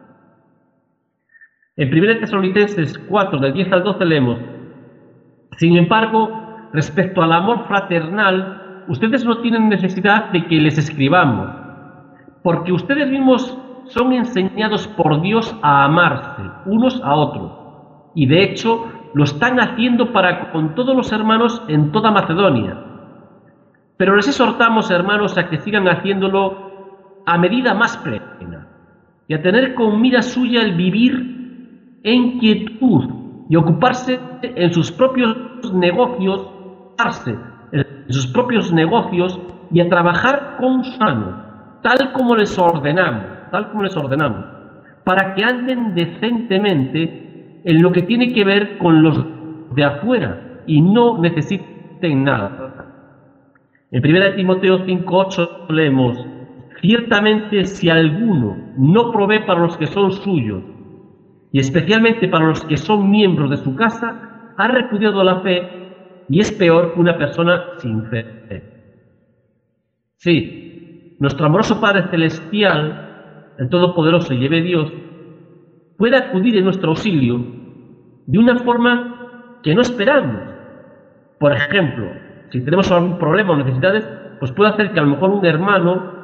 Speaker 4: En 1 Tesalonicenses 4, del 10 al 12 leemos: sin embargo, respecto al amor fraternal, ustedes no tienen necesidad de que les escribamos, porque ustedes mismos son enseñados por Dios a amarse unos a otros, y de hecho lo están haciendo para con todos los hermanos en toda Macedonia. Pero les exhortamos, hermanos, a que sigan haciéndolo a medida más plena, y a tener con mira suya el vivir en quietud y ocuparse en sus propios negocios, y a trabajar con sus manos, tal como les ordenamos, para que anden decentemente en lo que tiene que ver con los de afuera y no necesiten nada. En 1 Timoteo 5:8 leemos: ciertamente si alguno no provee para los que son suyos, y especialmente para los que son miembros de su casa, ha repudiado la fe y es peor que una persona sin fe. Sí, nuestro amoroso Padre Celestial, el Todopoderoso y Yahvé Dios, puede acudir en nuestro auxilio de una forma que no esperamos. Por ejemplo, si tenemos algún problema o necesidades, pues puede hacer que a lo mejor un hermano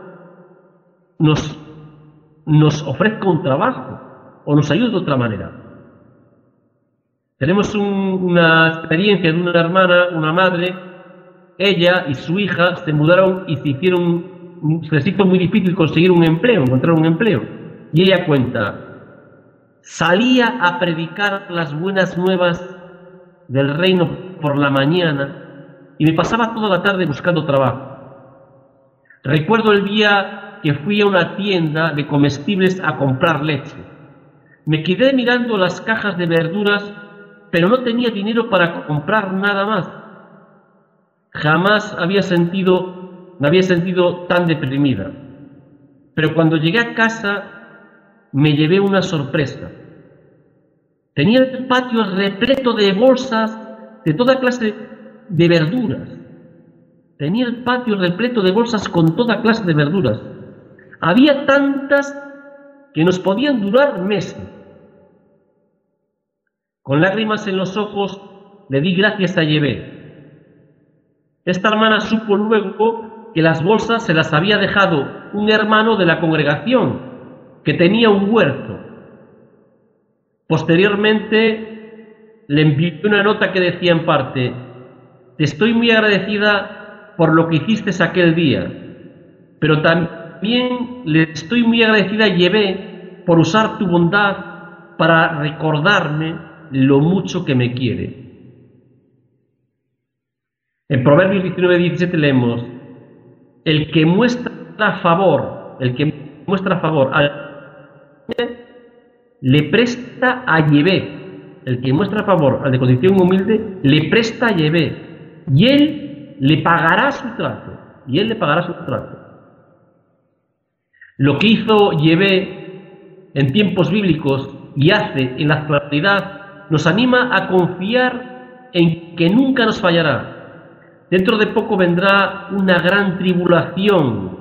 Speaker 4: nos ofrezca un trabajo o nos ayude de otra manera. Tenemos una experiencia de una hermana, una madre. Ella y su hija se mudaron y se les hizo muy difícil conseguir encontrar un empleo. Y ella cuenta: salía a predicar las buenas nuevas del reino por la mañana y me pasaba toda la tarde buscando trabajo. Recuerdo el día que fui a una tienda de comestibles a comprar leche. Me quedé mirando las cajas de verduras, pero no tenía dinero para comprar nada más. Jamás me había sentido tan deprimida. Pero cuando llegué a casa me llevé una sorpresa. Tenía el patio repleto de bolsas de toda clase de verduras. Tenía el patio repleto de bolsas con toda clase de verduras. Había tantas que nos podían durar meses. Con lágrimas en los ojos le di gracias a Yahvé. Esta hermana supo luego que las bolsas se las había dejado un hermano de la congregación que tenía un huerto. Posteriormente le envió una nota que decía en parte: te estoy muy agradecida por lo que hiciste aquel día, pero también le estoy muy agradecida a Yahvé por usar tu bondad para recordarme lo mucho que me quiere. En Proverbios 19:17 leemos: el que muestra favor le presta a Yahvé. El que muestra favor al de condición humilde le presta a Yahvé, y él le pagará su trato. Lo que hizo Yahvé en tiempos bíblicos y hace en la actualidad nos anima a confiar en que nunca nos fallará. Dentro de poco vendrá una gran tribulación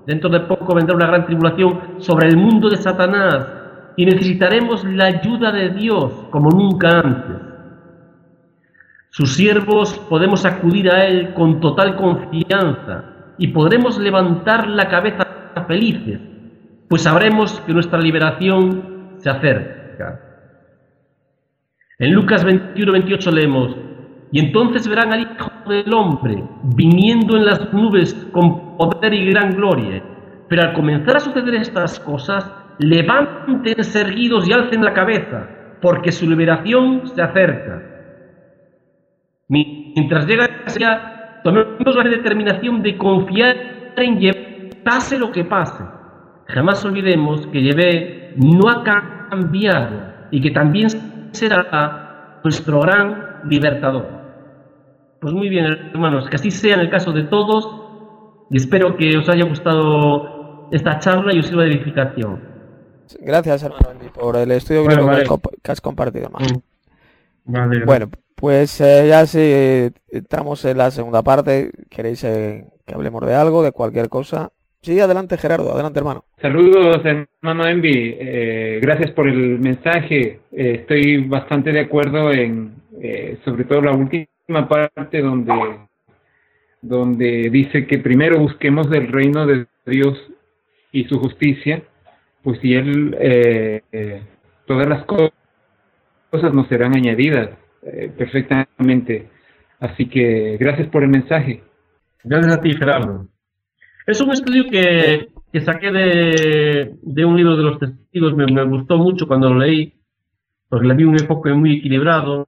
Speaker 4: sobre el mundo de Satanás, y necesitaremos la ayuda de Dios como nunca antes. Sus siervos podemos acudir a Él con total confianza y podremos levantar la cabeza felices, pues sabremos que nuestra liberación se acerca. En Lucas 21-28 leemos: y entonces verán al Hijo del Hombre viniendo en las nubes con poder y gran gloria. Pero al comenzar a suceder estas cosas, levántense erguidos y alcen la cabeza, porque su liberación se acerca. Mientras llega ese día, tomemos la determinación de confiar en Yahvé, pase lo que pase. Jamás olvidemos que Yahvé no ha cambiado y que también será nuestro gran libertador. Pues muy bien, hermanos, que así sea en el caso de todos, y espero que os haya gustado esta charla y os sirva de edificación.
Speaker 3: Gracias, hermano Envi, por el estudio
Speaker 4: Bueno,
Speaker 3: griego
Speaker 4: vale.
Speaker 3: que has compartido, hermano.
Speaker 4: Vale,
Speaker 3: Bueno, pues ya si estamos en la segunda parte, queréis que hablemos de algo, de cualquier cosa. Sí, adelante, Gerardo, adelante, hermano.
Speaker 5: Saludos, hermano Envi. Gracias por el mensaje. Estoy bastante de acuerdo en, sobre todo la última parte donde dice que primero busquemos del reino de Dios y su justicia, pues si Él, todas las cosas nos serán añadidas perfectamente. Así que gracias por el mensaje.
Speaker 4: Gracias a ti, Gerardo. Es un estudio que saqué de un libro de los testigos. Me gustó mucho cuando lo leí, porque le vi un enfoque muy equilibrado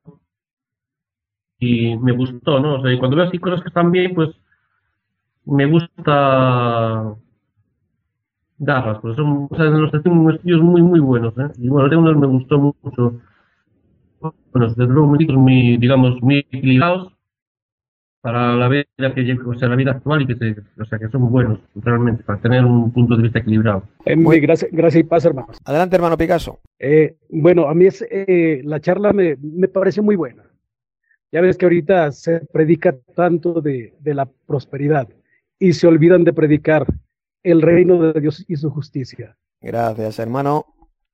Speaker 4: y me gustó, ¿no? O sea, y cuando veo así cosas que están bien, pues me gusta darlas, porque son, o sea, los testigos estudios muy, muy buenos, ¿eh? Y bueno, de unos me gustó mucho. Bueno, desde luego, muy, digamos, muy equilibrados para la vida o sea, la vida actual y o sea, que son buenos realmente para tener un punto de vista equilibrado.
Speaker 3: Muy-
Speaker 6: Gracias y paz, hermanos.
Speaker 3: Adelante, hermano Picasso.
Speaker 6: Bueno, a mí la charla me parece muy buena. Ya ves que ahorita se predica tanto de la prosperidad y se olvidan de predicar el reino de Dios y su justicia.
Speaker 3: Gracias, hermano.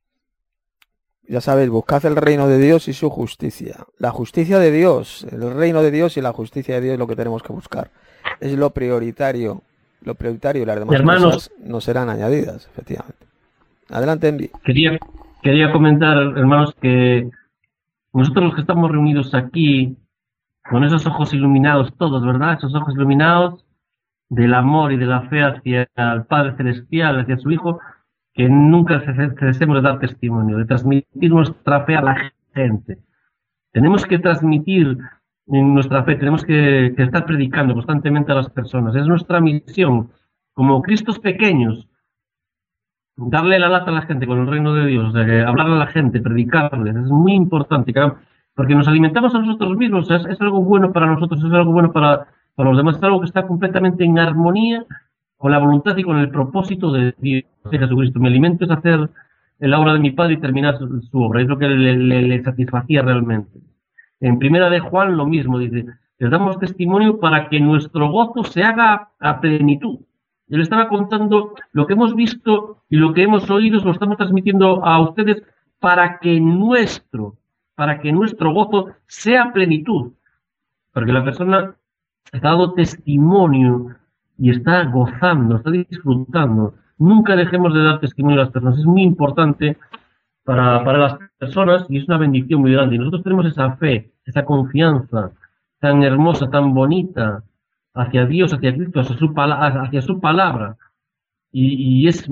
Speaker 3: Ya sabéis, buscad el reino de Dios y su justicia. La justicia de Dios, el reino de Dios y la justicia de Dios es lo que tenemos que buscar. Es lo prioritario. Lo prioritario y las demás
Speaker 4: Hermanos,
Speaker 3: cosas no serán añadidas, efectivamente. Adelante, Envi.
Speaker 4: Quería comentar, hermanos, que nosotros los que estamos reunidos aquí, con esos ojos iluminados todos, ¿verdad? Esos ojos iluminados del amor y de la fe hacia el Padre Celestial, hacia su Hijo, que nunca cesemos de dar testimonio, de transmitir nuestra fe a la gente. Tenemos que transmitir nuestra fe, tenemos que estar predicando constantemente a las personas. Es nuestra misión, como Cristos pequeños, darle la lata a la gente con el reino de Dios, hablarle a la gente, predicarles. Es muy importante, porque nos alimentamos a nosotros mismos. Es algo bueno para nosotros, es algo bueno para los demás, es algo que está completamente en armonía con la voluntad y con el propósito de Dios, de Jesucristo. Mi alimento es hacer la obra de mi Padre y terminar su obra. Es lo que le satisfacía realmente. En Primera de Juan lo mismo, dice: les damos testimonio para que nuestro gozo se haga a plenitud. Yo le estaba contando lo que hemos visto y lo que hemos oído, lo estamos transmitiendo a ustedes para que nuestro gozo sea plenitud. Porque la persona está dando testimonio y está gozando, está disfrutando. Nunca dejemos de dar testimonio a las personas. Es muy importante para las personas y es una bendición muy grande. Y nosotros tenemos esa fe, esa confianza tan hermosa, tan bonita hacia Dios, hacia Cristo, hacia su palabra. Y es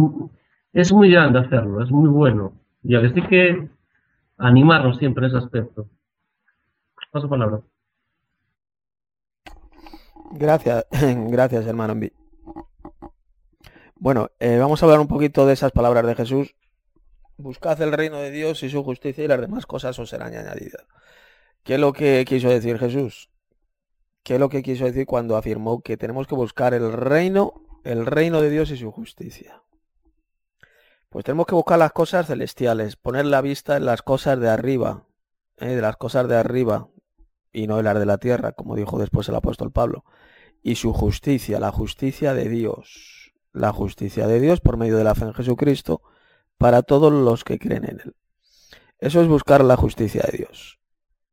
Speaker 4: muy grande hacerlo, es muy bueno. Y así que animarnos siempre en ese aspecto. Paso palabra.
Speaker 3: Gracias, gracias, hermano Envi. Bueno, vamos a hablar un poquito de esas palabras de Jesús. Buscad el reino de Dios y su justicia y las demás cosas os serán añadidas. ¿Qué es lo que quiso decir Jesús? ¿Qué es lo que quiso decir cuando afirmó que tenemos que buscar el reino de Dios y su justicia? Pues tenemos que buscar las cosas celestiales, poner la vista en las cosas de arriba, de las cosas de arriba y no en las de la tierra, como dijo después el apóstol Pablo. Y su justicia, la justicia de Dios. La justicia de Dios por medio de la fe en Jesucristo para todos los que creen en Él. Eso es buscar la justicia de Dios.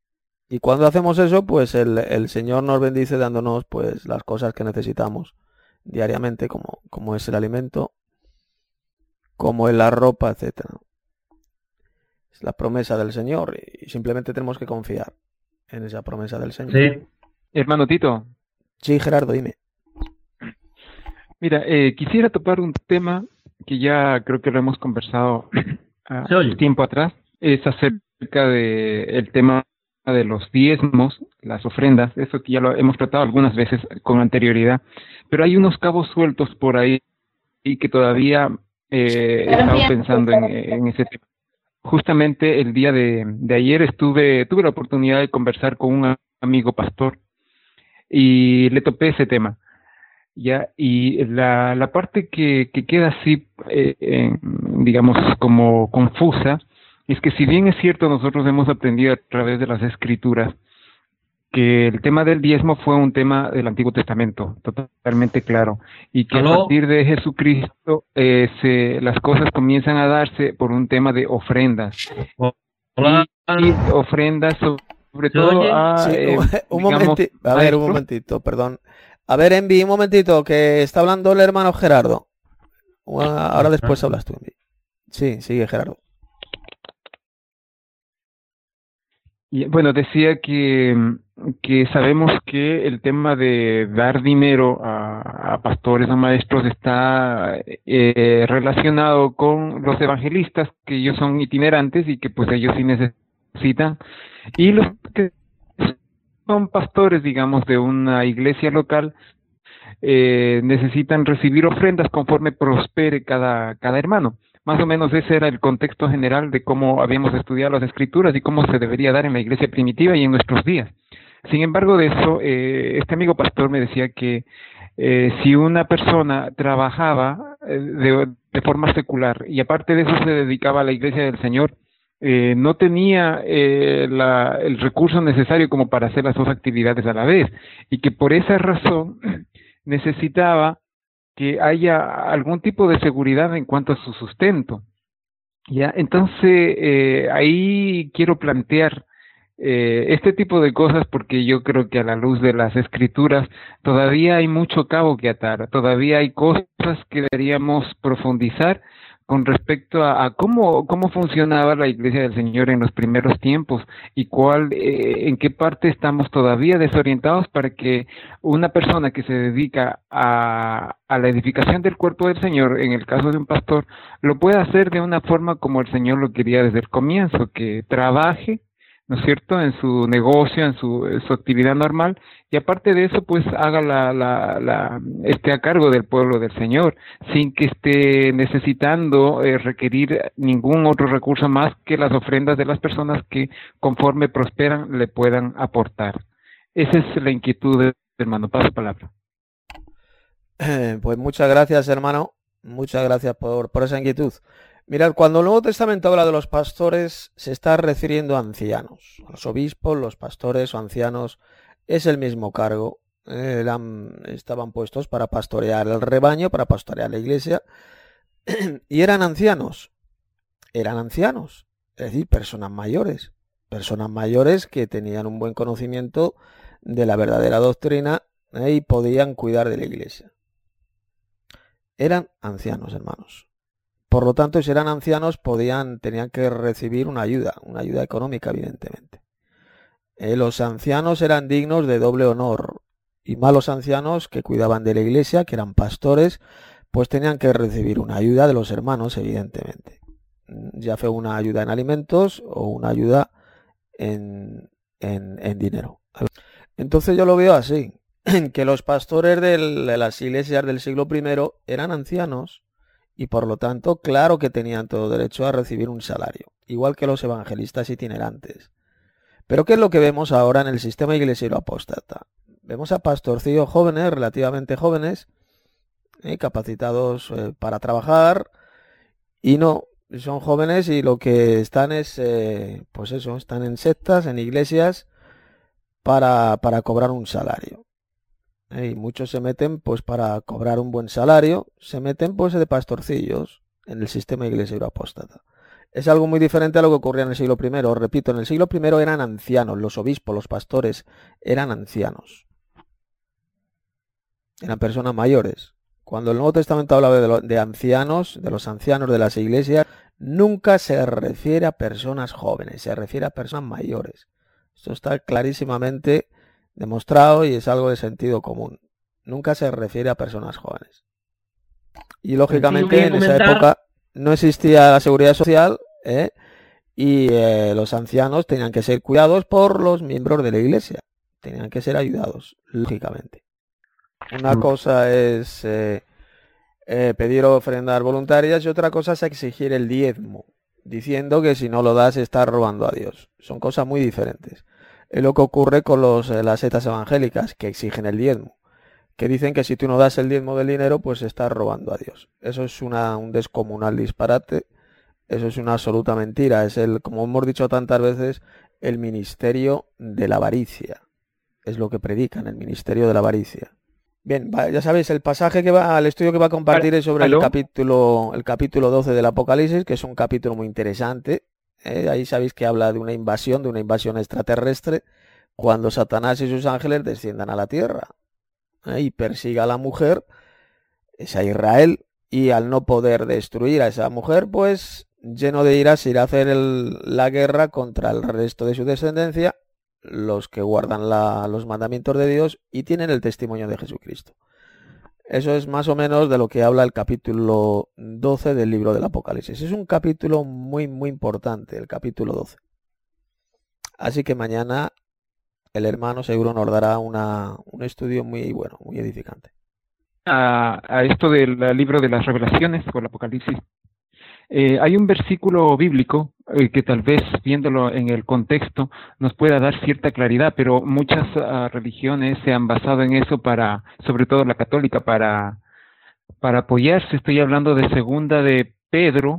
Speaker 3: Y cuando hacemos eso, pues el Señor nos bendice dándonos pues las cosas que necesitamos diariamente, como es el alimento, como es la ropa, etcétera. Es la promesa del Señor y simplemente tenemos que confiar en esa promesa del Señor.
Speaker 4: Sí,
Speaker 5: Hermano Tito,
Speaker 3: Sí, Gerardo, dime.
Speaker 5: mira, quisiera topar un tema que ya creo que lo hemos conversado
Speaker 4: se oye.
Speaker 5: tiempo atrás, es acerca de el tema de los diezmos, las ofrendas, eso que ya lo hemos tratado algunas veces con anterioridad, pero hay unos cabos sueltos por ahí y que todavía he estado pensando en ese tema. Justamente el día de ayer tuve la oportunidad de conversar con un amigo pastor y le topé ese tema. Ya, y la parte que queda así, digamos, como confusa, es que si bien es cierto, nosotros hemos aprendido a través de las escrituras que el tema del diezmo fue un tema del Antiguo Testamento, totalmente claro, y que a
Speaker 4: ¿Aló?
Speaker 5: partir de Jesucristo las cosas comienzan a darse por un tema de ofrendas,
Speaker 4: Hola.
Speaker 5: y ofrendas sobre
Speaker 4: ¿Se
Speaker 5: todo
Speaker 4: oye?
Speaker 5: a,
Speaker 3: Sí, un
Speaker 5: digamos,
Speaker 3: momentito, a ver, un
Speaker 5: maestros.
Speaker 3: momentito, perdón. A ver, Envi, un momentito, que está hablando el hermano Gerardo. Ahora después hablas tú, Envi. Sí, sigue Gerardo.
Speaker 5: Y, bueno, decía que sabemos que el tema de dar dinero a pastores o maestros está relacionado con los evangelistas, que ellos son itinerantes y que pues ellos sí necesitan, y los que son pastores, digamos, de una iglesia local, necesitan recibir ofrendas conforme prospere cada hermano. Más o menos ese era el contexto general de cómo habíamos estudiado las escrituras y cómo se debería dar en la iglesia primitiva y en nuestros días. Sin embargo de eso, este amigo pastor me decía que si una persona trabajaba de forma secular y aparte de eso se dedicaba a la iglesia del Señor, no tenía el recurso necesario como para hacer las dos actividades a la vez, y que por esa razón necesitaba que haya algún tipo de seguridad en cuanto a su sustento. Ya, entonces ahí quiero plantear este tipo de cosas, porque yo creo que a la luz de las escrituras todavía hay mucho cabo que atar, todavía hay cosas que deberíamos profundizar con respecto a cómo funcionaba la iglesia del Señor en los primeros tiempos y en qué parte estamos todavía desorientados para que una persona que se dedica a la edificación del cuerpo del Señor, en el caso de un pastor, lo pueda hacer de una forma como el Señor lo quería desde el comienzo, que trabaje, ¿no es cierto?, en su negocio, en su actividad normal, y aparte de eso, pues haga esté a cargo del pueblo del Señor, sin que esté necesitando requerir ningún otro recurso más que las ofrendas de las personas que conforme prosperan le puedan aportar. Esa es la inquietud, hermano. Paso palabra.
Speaker 3: Pues muchas gracias, hermano. Muchas gracias por esa inquietud. Mirad, cuando el Nuevo Testamento habla de los pastores, se está refiriendo a ancianos. Los obispos, los pastores o ancianos es el mismo cargo. Estaban puestos para pastorear el rebaño, para pastorear la iglesia, y eran ancianos. Eran ancianos, es decir, personas mayores que tenían un buen conocimiento de la verdadera doctrina y podían cuidar de la iglesia. Eran ancianos, hermanos. Por lo tanto, si eran ancianos, tenían que recibir una ayuda económica, evidentemente. Los ancianos eran dignos de doble honor, y malos ancianos que cuidaban de la iglesia, que eran pastores, pues tenían que recibir una ayuda de los hermanos, evidentemente. Ya fue una ayuda en alimentos o una ayuda en dinero. Entonces yo lo veo así, que los pastores de las iglesias del siglo I eran ancianos, y por lo tanto, claro que tenían todo derecho a recibir un salario, igual que los evangelistas itinerantes. Pero ¿qué es lo que vemos ahora en el sistema iglesiero apóstata? Vemos a pastorcillos jóvenes, relativamente jóvenes, capacitados para trabajar, y no, son jóvenes y lo que están es, pues eso, están en sectas, en iglesias, para cobrar un salario. Y muchos se meten pues para cobrar un buen salario, se meten pues de pastorcillos en el sistema iglesiero apóstata. Es algo muy diferente a lo que ocurría en el siglo I. Os repito, en el siglo I eran ancianos, los obispos, los pastores, eran ancianos. Eran personas mayores. Cuando el Nuevo Testamento habla de ancianos, de los ancianos de las iglesias, nunca se refiere a personas jóvenes, se refiere a personas mayores. Esto está clarísimamente demostrado y es algo de sentido común. Nunca se refiere a personas jóvenes. Y lógicamente en esa época no existía la seguridad social, y los ancianos tenían que ser cuidados por los miembros de la iglesia. Tenían que ser ayudados, lógicamente. Una cosa es pedir ofrendas voluntarias y otra cosa es exigir el diezmo, diciendo que si no lo das estás robando a Dios. Son cosas muy diferentes. Es lo que ocurre con las sectas evangélicas, que exigen el diezmo, que dicen que si tú no das el diezmo del dinero, pues estás robando a Dios. Eso es un descomunal disparate, eso es una absoluta mentira. Es como hemos dicho tantas veces, el ministerio de la avaricia. Es lo que predican, el ministerio de la avaricia. Bien, ya sabéis, el estudio que va a compartir es sobre el capítulo 12 del Apocalipsis, que es un capítulo muy interesante. Ahí sabéis que habla de una invasión extraterrestre, cuando Satanás y sus ángeles desciendan a la tierra y persiga a la mujer, es a Israel, y al no poder destruir a esa mujer, pues lleno de ira se irá a hacer la guerra contra el resto de su descendencia, los que guardan los mandamientos de Dios y tienen el testimonio de Jesucristo. Eso es más o menos de lo que habla el capítulo 12 del libro del Apocalipsis. Es un capítulo muy, muy importante, el capítulo 12. Así que mañana el hermano seguro nos dará un estudio muy bueno, muy edificante.
Speaker 5: A esto del libro de las revelaciones o el Apocalipsis, hay un versículo bíblico que tal vez viéndolo en el contexto nos pueda dar cierta claridad, pero muchas religiones se han basado en eso sobre todo la católica, para apoyarse. Estoy hablando de segunda de Pedro,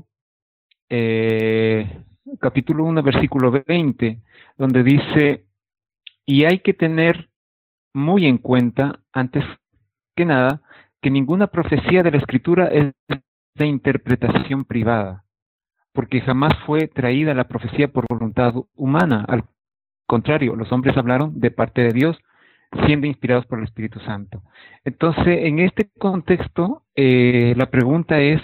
Speaker 5: capítulo 1, versículo 20, donde dice: y hay que tener muy en cuenta, antes que nada, que ninguna profecía de la Escritura es de interpretación privada, porque jamás fue traída la profecía por voluntad humana. Al contrario, los hombres hablaron de parte de Dios, siendo inspirados por el Espíritu Santo. Entonces, en este contexto, la pregunta es,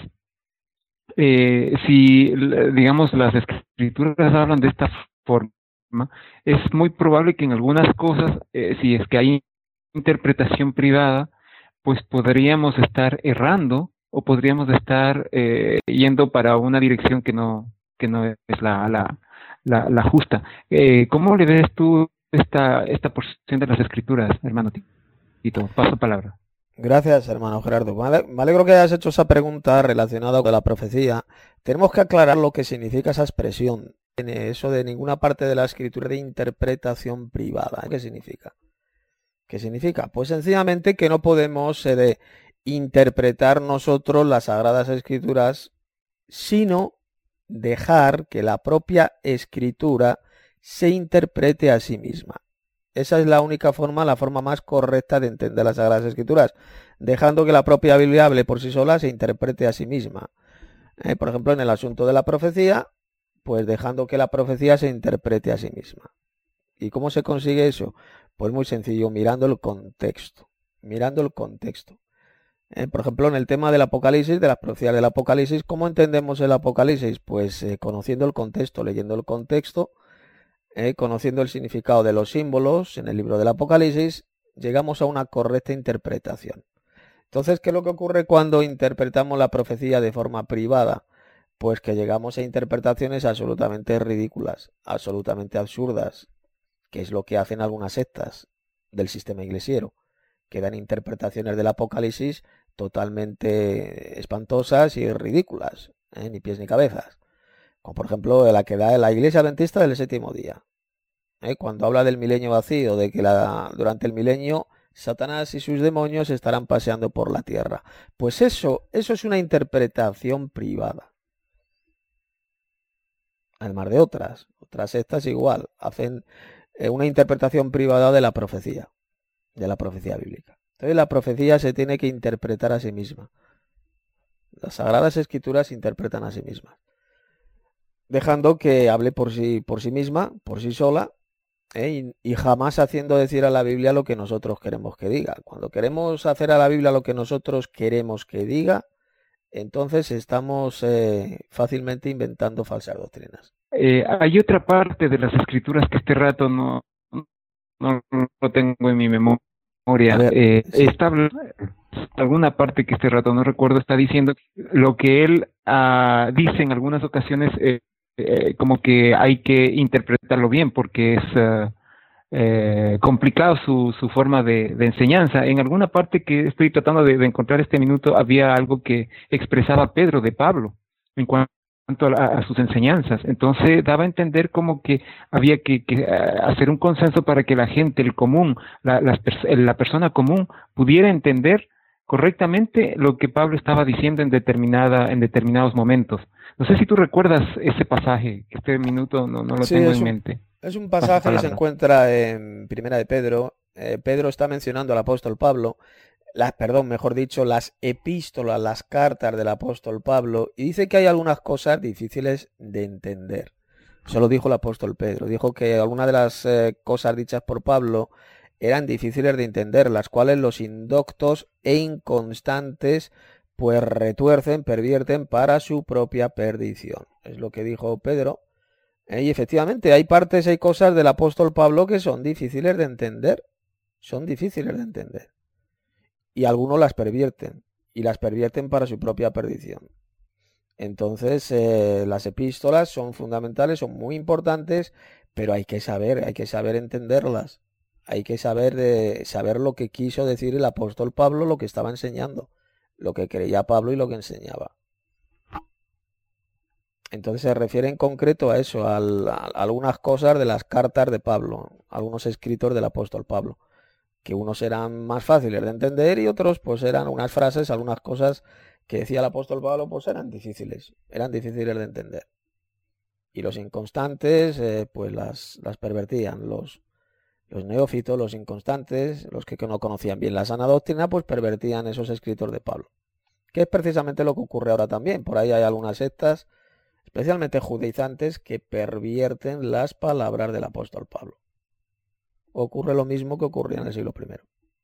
Speaker 5: si, digamos, las Escrituras hablan de esta forma, es muy probable que en algunas cosas, si es que hay interpretación privada, pues podríamos estar errando, o podríamos estar yendo para una dirección que no es la justa. ¿Cómo le ves tú esta porción de las Escrituras, hermano Tito? Paso palabra.
Speaker 3: Gracias, hermano Gerardo. Me alegro que hayas hecho esa pregunta relacionada con la profecía. Tenemos que aclarar lo que significa esa expresión, eso de ninguna parte de la Escritura de interpretación privada. ¿Qué significa? ¿Qué significa? Pues sencillamente que no podemos interpretar nosotros las Sagradas Escrituras, sino dejar que la propia Escritura se interprete a sí misma. Esa es la única forma, la forma más correcta de entender las Sagradas Escrituras, dejando que la propia Biblia hable por sí sola, se interprete a sí misma. Por ejemplo, en el asunto de la profecía, pues dejando que la profecía se interprete a sí misma. ¿Y cómo se consigue eso? Pues muy sencillo, mirando el contexto. Por ejemplo, en el tema del Apocalipsis, de las profecías del Apocalipsis, ¿cómo entendemos el Apocalipsis? Pues conociendo el contexto, leyendo el contexto, conociendo el significado de los símbolos en el libro del Apocalipsis, llegamos a una correcta interpretación. Entonces, ¿qué es lo que ocurre cuando interpretamos la profecía de forma privada? Pues que llegamos a interpretaciones absolutamente ridículas, absolutamente absurdas, que es lo que hacen algunas sectas del sistema iglesiero, que dan interpretaciones del Apocalipsis totalmente espantosas y ridículas, ni pies ni cabezas. Como por ejemplo la que da la Iglesia Adventista del Séptimo Día. Cuando habla del milenio vacío, de que durante el milenio Satanás y sus demonios estarán paseando por la tierra. Pues eso es una interpretación privada. Además de otras sectas igual, hacen una interpretación privada de la profecía bíblica. Entonces la profecía se tiene que interpretar a sí misma. Las Sagradas Escrituras se interpretan a sí mismas. dejando que hable por sí misma, por sí sola, y jamás haciendo decir a la Biblia lo que nosotros queremos que diga. Cuando queremos hacer a la Biblia lo que nosotros queremos que diga, entonces estamos fácilmente inventando falsas doctrinas.
Speaker 5: Hay otra parte de las escrituras que este rato no lo tengo en mi
Speaker 3: A
Speaker 5: memoria.
Speaker 3: ver, sí.
Speaker 5: Está alguna parte que este rato no recuerdo, está diciendo lo que él dice en algunas ocasiones, como que hay que interpretarlo bien porque es complicado su forma de enseñanza. En alguna parte que estoy tratando de encontrar este minuto, había algo que expresaba Pedro de Pablo en cuanto a sus enseñanzas. Entonces daba a entender como que había que hacer un consenso para que la gente, el común, la persona común pudiera entender correctamente lo que Pablo estaba diciendo en determinados momentos. No sé si tú recuerdas ese pasaje, este minuto no lo
Speaker 3: Sí,
Speaker 5: tengo en mente.
Speaker 3: es un
Speaker 5: Paso
Speaker 3: pasaje que se
Speaker 5: palabra.
Speaker 3: encuentra en Primera de Pedro. Pedro está mencionando al apóstol Pablo, mejor dicho, las epístolas, las cartas del apóstol Pablo, y dice que hay algunas cosas difíciles de entender. Eso lo dijo el apóstol Pedro. Dijo que algunas de las cosas dichas por Pablo eran difíciles de entender, las cuales los indoctos e inconstantes pues retuercen, pervierten para su propia perdición. Es lo que dijo Pedro. Y efectivamente hay partes, hay cosas del apóstol Pablo que son difíciles de entender. Son difíciles de entender. Y algunos las pervierten para su propia perdición. Entonces, las epístolas son fundamentales, son muy importantes, pero hay que saber entenderlas. Hay que saber lo que quiso decir el apóstol Pablo, lo que estaba enseñando, lo que creía Pablo y lo que enseñaba. Entonces se refiere en concreto a eso, a algunas cosas de las cartas de Pablo, algunos escritos del apóstol Pablo, que unos eran más fáciles de entender y otros pues eran unas frases, algunas cosas que decía el apóstol Pablo pues eran difíciles de entender. Y los inconstantes pues las pervertían, los neófitos, los inconstantes, los que no conocían bien la sana doctrina, pues pervertían esos escritos de Pablo. Que es precisamente lo que ocurre ahora también. Por ahí hay algunas sectas, especialmente judaizantes, que pervierten las palabras del apóstol Pablo. Ocurre lo mismo que ocurría en el siglo I.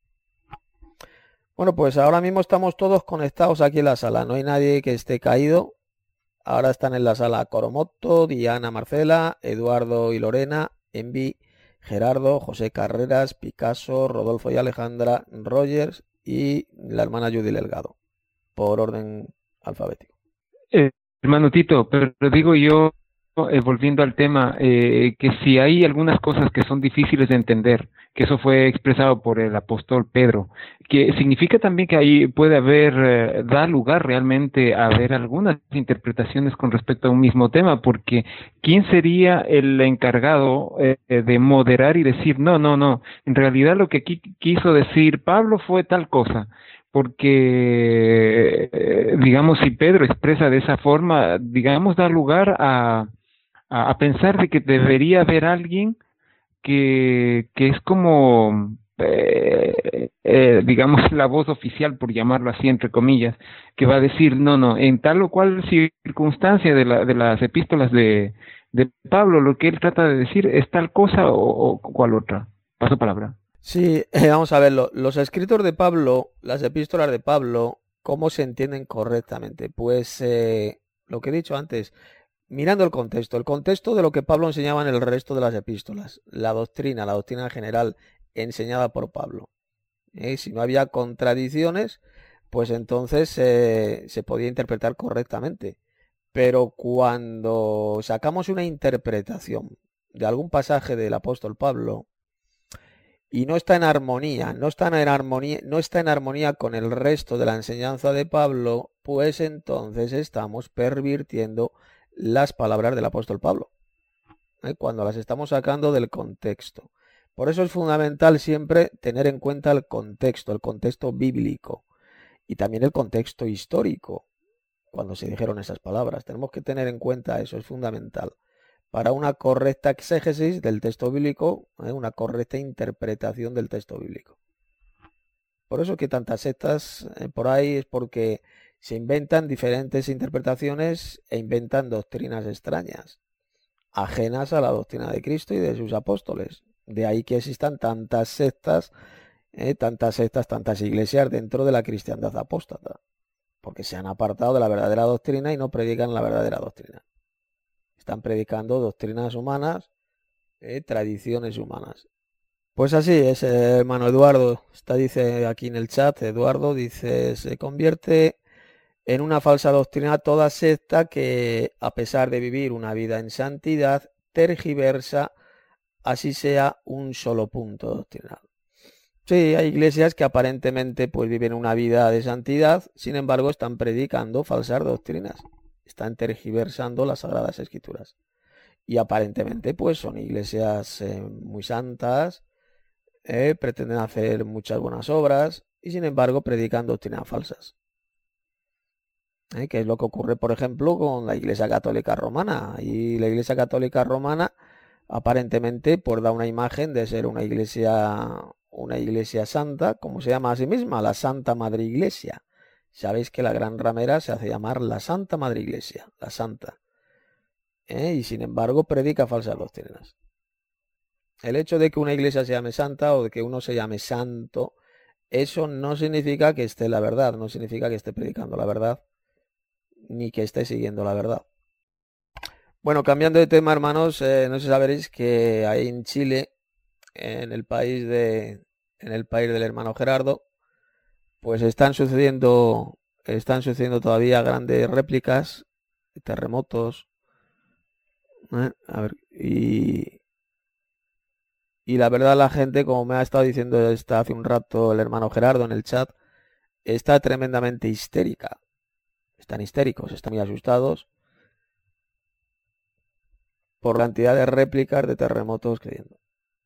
Speaker 3: Bueno, pues ahora mismo estamos todos conectados aquí en la sala. No hay nadie que esté caído. Ahora están en la sala Coromoto, Diana, Marcela, Eduardo y Lorena, Envi, Gerardo, José Carreras, Picasso, Rodolfo y Alejandra, Rogers y la hermana Judy Delgado, por orden alfabético.
Speaker 5: Hermano Tito, pero digo yo, volviendo al tema, que si hay algunas cosas que son difíciles de entender, que eso fue expresado por el apóstol Pedro, que significa también que ahí puede haber, da lugar realmente a ver algunas interpretaciones con respecto a un mismo tema, porque ¿quién sería el encargado de moderar y decir, no, en realidad lo que aquí quiso decir Pablo fue tal cosa? Porque, digamos, si Pedro expresa de esa forma, digamos, da lugar a pensar de que debería haber alguien que es como, digamos, la voz oficial, por llamarlo así, entre comillas, que va a decir, no, en tal o cual circunstancia de las epístolas de Pablo, lo que él trata de decir es tal cosa o cual otra. Paso palabra.
Speaker 3: Sí, vamos a verlo. Los escritos de Pablo, las epístolas de Pablo, ¿cómo se entienden correctamente? Pues lo que he dicho antes, mirando el contexto de lo que Pablo enseñaba en el resto de las epístolas, la doctrina general enseñada por Pablo. Si no había contradicciones, pues entonces se podía interpretar correctamente. Pero cuando sacamos una interpretación de algún pasaje del apóstol Pablo, y no está en armonía con el resto de la enseñanza de Pablo, pues entonces estamos pervirtiendo las palabras del apóstol Pablo, cuando las estamos sacando del contexto. Por eso es fundamental siempre tener en cuenta el contexto bíblico y también el contexto histórico, cuando se dijeron esas palabras. Tenemos que tener en cuenta eso, es fundamental para una correcta exégesis del texto bíblico, una correcta interpretación del texto bíblico. Por eso que tantas sectas por ahí es porque Se inventan diferentes interpretaciones e inventan doctrinas extrañas, ajenas a la doctrina de Cristo y de sus apóstoles. De ahí que existan tantas sectas, tantas iglesias dentro de la cristiandad apóstata, porque se han apartado de la verdadera doctrina y no predican la verdadera doctrina. Están predicando doctrinas humanas, tradiciones humanas. Pues así es, hermano Eduardo. Dice aquí en el chat, Eduardo dice, se convierte en una falsa doctrina toda secta que, a pesar de vivir una vida en santidad, tergiversa, así sea un solo punto doctrinal. Sí, hay iglesias que aparentemente pues viven una vida de santidad, sin embargo están predicando falsas doctrinas, están tergiversando las Sagradas Escrituras. Y aparentemente pues son iglesias muy santas, pretenden hacer muchas buenas obras y sin embargo predican doctrinas falsas. Que es lo que ocurre, por ejemplo, con la Iglesia Católica Romana. Y la Iglesia Católica Romana aparentemente pues da una imagen de ser una iglesia santa, como se llama a sí misma, la Santa Madre Iglesia. Sabéis que la Gran Ramera se hace llamar la Santa Madre Iglesia, la Santa. Y sin embargo predica falsas doctrinas. El hecho de que una iglesia se llame santa o de que uno se llame santo, eso no significa que esté la verdad, no significa que esté predicando la verdad, ni que esté siguiendo la verdad. Bueno, cambiando de tema, hermanos, no sé si sabréis que ahí en Chile, en el país del hermano Gerardo, pues están sucediendo todavía grandes réplicas, terremotos, y la verdad la gente, como me ha estado diciendo hace un rato el hermano Gerardo en el chat, está tremendamente histérica. Están histéricos, están muy asustados por la cantidad de réplicas de terremotos que viendo.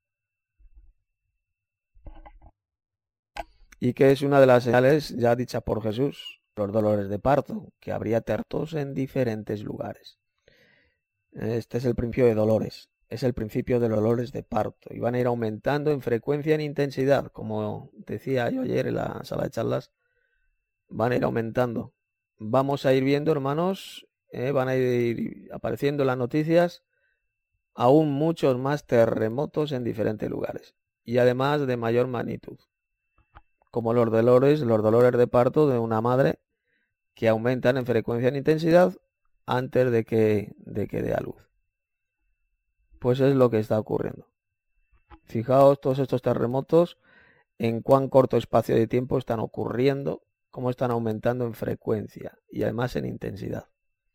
Speaker 3: Y que es una de las señales ya dichas por Jesús, los dolores de parto, que habría tertos en diferentes lugares. Este es el principio de dolores, es el principio de los dolores de parto, y van a ir aumentando en frecuencia y en intensidad, como decía yo ayer en la sala de charlas, van a ir aumentando. Vamos a ir viendo, hermanos, van a ir apareciendo en las noticias aún muchos más terremotos en diferentes lugares, y además de mayor magnitud, como los dolores de parto de una madre, que aumentan en frecuencia y en intensidad antes de que dé a luz. Pues es lo que está ocurriendo. Fijaos todos estos terremotos, en cuán corto espacio de tiempo están ocurriendo, cómo están aumentando en frecuencia y además en intensidad.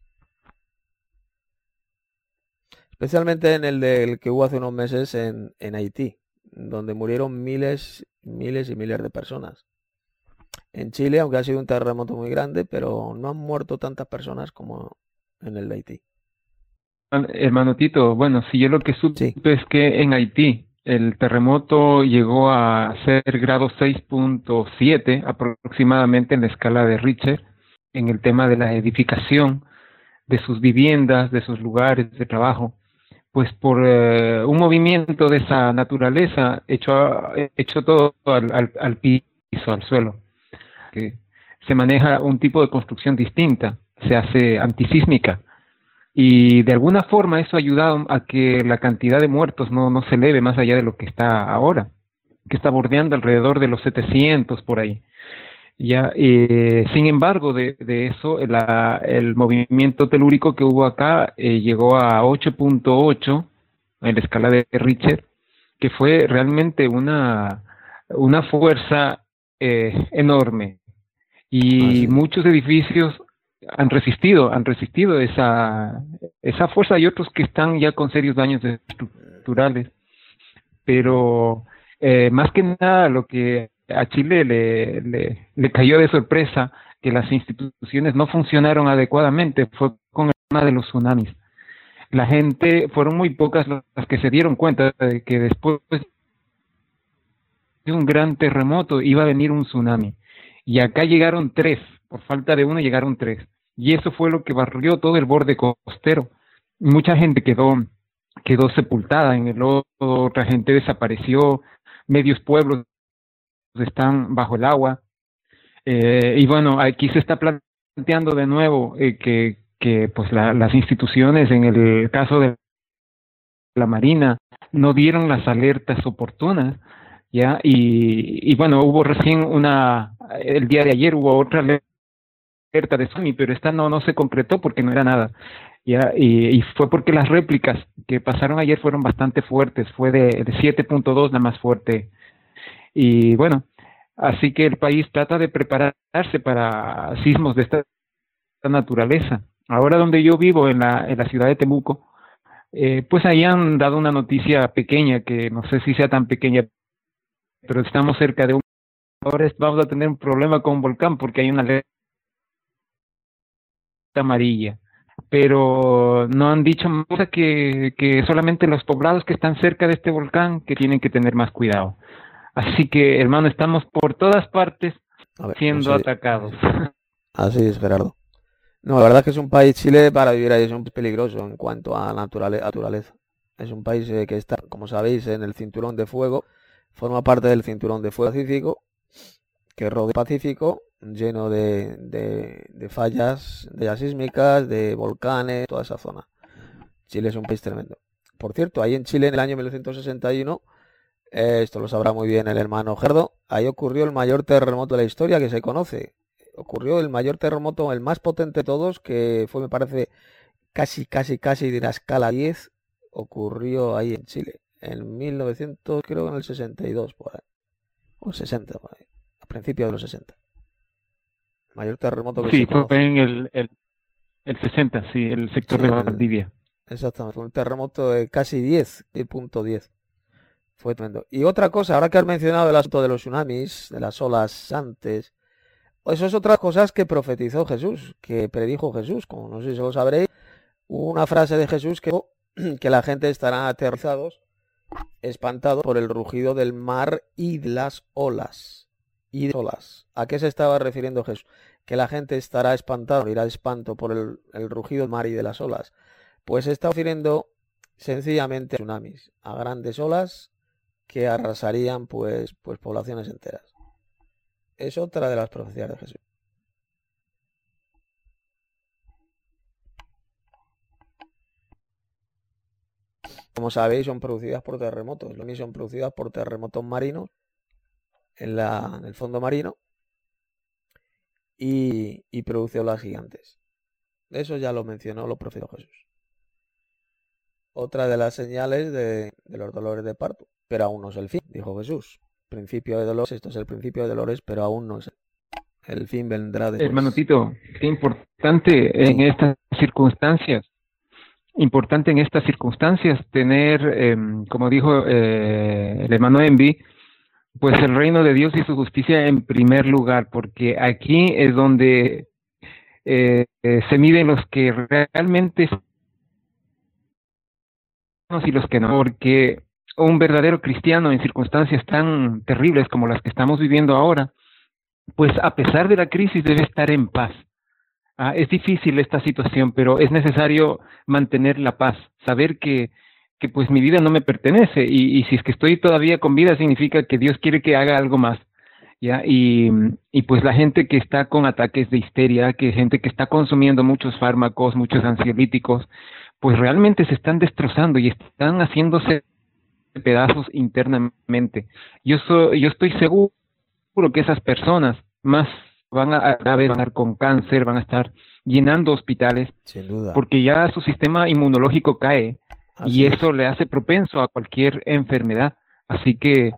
Speaker 3: Especialmente en el que hubo hace unos meses en Haití, donde murieron miles y miles de personas. En Chile, aunque ha sido un terremoto muy grande, pero no han muerto tantas personas como en el de Haití.
Speaker 5: Hermano Tito, bueno, si yo lo que supe
Speaker 3: Sí.
Speaker 5: es que en Haití el terremoto llegó a ser grado 6.7 aproximadamente en la escala de Richter, en el tema de la edificación de sus viviendas, de sus lugares de trabajo, pues por un movimiento de esa naturaleza echó todo al piso, al suelo. Que se maneja un tipo de construcción distinta, se hace antisísmica, y de alguna forma eso ha ayudado a que la cantidad de muertos no se eleve más allá de lo que está ahora, que está bordeando alrededor de los 700 por ahí. Ya, sin embargo, de eso, el movimiento telúrico que hubo acá llegó a 8.8 en la escala de Richter, que fue realmente una fuerza enorme. Y muchos edificios han resistido esa fuerza, y otros que están ya con serios daños estructurales. Pero más que nada lo que a Chile le cayó de sorpresa, que las instituciones no funcionaron adecuadamente, fue con el tema de los tsunamis. La gente, fueron muy pocas las que se dieron cuenta de que después de un gran terremoto iba a venir un tsunami. Y acá llegaron 3, por falta de uno llegaron 3. Y eso fue lo que barrió todo el borde costero. Mucha gente quedó sepultada en el lodo, otra gente desapareció, medios pueblos están bajo el agua. Y bueno, aquí se está planteando de nuevo que pues las instituciones, en el caso de la Marina, no dieron las alertas oportunas, ya, y bueno, hubo recién el día de ayer hubo otra alerta de tsunami, pero esta no se concretó porque no era nada, ya, y fue porque las réplicas que pasaron ayer fueron bastante fuertes, fue de 7.2 la más fuerte, y bueno, así que el país trata de prepararse para sismos de esta naturaleza. Ahora donde yo vivo, en la ciudad de Temuco, pues ahí han dado una noticia pequeña, que no sé si sea tan pequeña, pero estamos cerca de ahora vamos a tener un problema con un volcán porque hay una alerta amarilla, pero no han dicho más que solamente los poblados que están cerca de este volcán que tienen que tener más cuidado. Así que, hermano, estamos por todas partes siendo atacados.
Speaker 3: Así es, Gerardo. No, la verdad es que es un país, Chile, para vivir ahí es un país peligroso en cuanto a naturaleza. Es un país que está, como sabéis, en el cinturón de fuego, forma parte del cinturón de fuego pacífico, que rodea el Pacífico, lleno de fallas sísmicas, de volcanes, toda esa zona. Chile es un país tremendo. Por cierto, ahí en Chile, en el año 1961, esto lo sabrá muy bien el hermano Gerardo, ahí ocurrió el mayor terremoto de la historia que se conoce. Ocurrió el mayor terremoto, el más potente de todos, que fue, me parece, casi de la escala 10, ocurrió ahí en Chile, en 1900, creo que en el 62, por ahí, o 60, por ahí, a principios de los 60. El mayor terremoto que se conoce.
Speaker 5: Sí, fue en el 60, sí, el sector de Valdivia.
Speaker 3: Exactamente, fue un terremoto de casi 10.10. Fue tremendo. Y otra cosa, ahora que has mencionado el asunto de los tsunamis, de las olas antes, eso es otras cosas que profetizó Jesús, que predijo Jesús, como no sé si lo sabréis, una frase de Jesús que la gente estará aterrorizados, espantados por el rugido del mar y de las olas. ¿A qué se estaba refiriendo Jesús? Que la gente estará espantada, irá de espanto por el rugido del mar y de las olas. Pues se está refiriendo sencillamente a tsunamis, a grandes olas que arrasarían pues poblaciones enteras. Es otra de las profecías de Jesús. Como sabéis, son producidas por terremotos. Lo mismo son producidas por terremotos marinos en el fondo marino y produce olas gigantes. Eso ya lo mencionó, lo profetizó Jesús. Otra de las señales de los dolores de parto. Pero aún no es el fin, dijo Jesús. Principio de dolores, esto es el principio de dolores, pero aún no es el fin, vendrá después.
Speaker 5: Hermano Tito, qué importante en estas circunstancias. Importante en estas circunstancias tener, como dijo el hermano Envy, pues el reino de Dios y su justicia en primer lugar, porque aquí es donde se miden los que realmente y los que no, porque un verdadero cristiano en circunstancias tan terribles como las que estamos viviendo ahora, pues a pesar de la crisis debe estar en paz. Es difícil esta situación, pero es necesario mantener la paz, saber que pues mi vida no me pertenece y si es que estoy todavía con vida significa que Dios quiere que haga algo más, ¿ya? Y pues la gente que está con ataques de histeria, gente que está consumiendo muchos fármacos, muchos ansiolíticos, pues realmente se están destrozando y están haciéndose pedazos internamente. Yo estoy seguro que esas personas más van a estar con cáncer, van a estar llenando hospitales,
Speaker 3: sin duda,
Speaker 5: porque ya su sistema inmunológico cae. Así y eso le hace propenso a cualquier enfermedad. Así que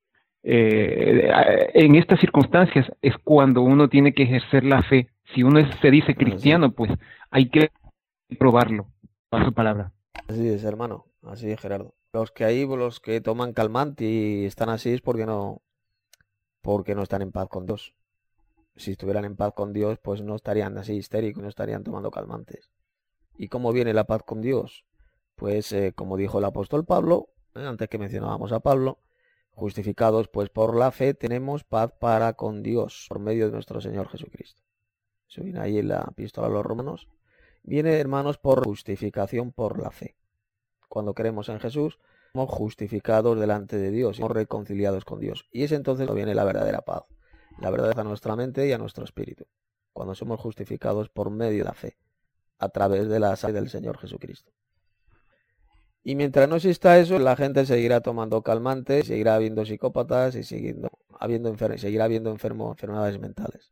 Speaker 5: en estas circunstancias es cuando uno tiene que ejercer la fe. Si uno se dice cristiano, pues hay que probarlo, a su palabra.
Speaker 3: Así es, hermano, así es, Gerardo. Los que toman calmante y están así es porque no están en paz con Dios. Si estuvieran en paz con Dios, pues no estarían así histéricos, no estarían tomando calmantes. ¿Y cómo viene la paz con Dios? Pues como dijo el apóstol Pablo, antes que mencionábamos a Pablo, justificados pues por la fe tenemos paz para con Dios por medio de nuestro Señor Jesucristo. Eso viene ahí en la epístola a los Romanos. Viene, hermanos, por justificación por la fe. Cuando creemos en Jesús, somos justificados delante de Dios, somos reconciliados con Dios. Y es entonces cuando viene la verdadera paz, la verdad a nuestra mente y a nuestro espíritu. cuando somos justificados por medio de la fe, a través de la sangre del Señor Jesucristo. Y mientras no exista eso, la gente seguirá tomando calmantes, seguirá habiendo psicópatas y seguirá habiendo enfermedades mentales.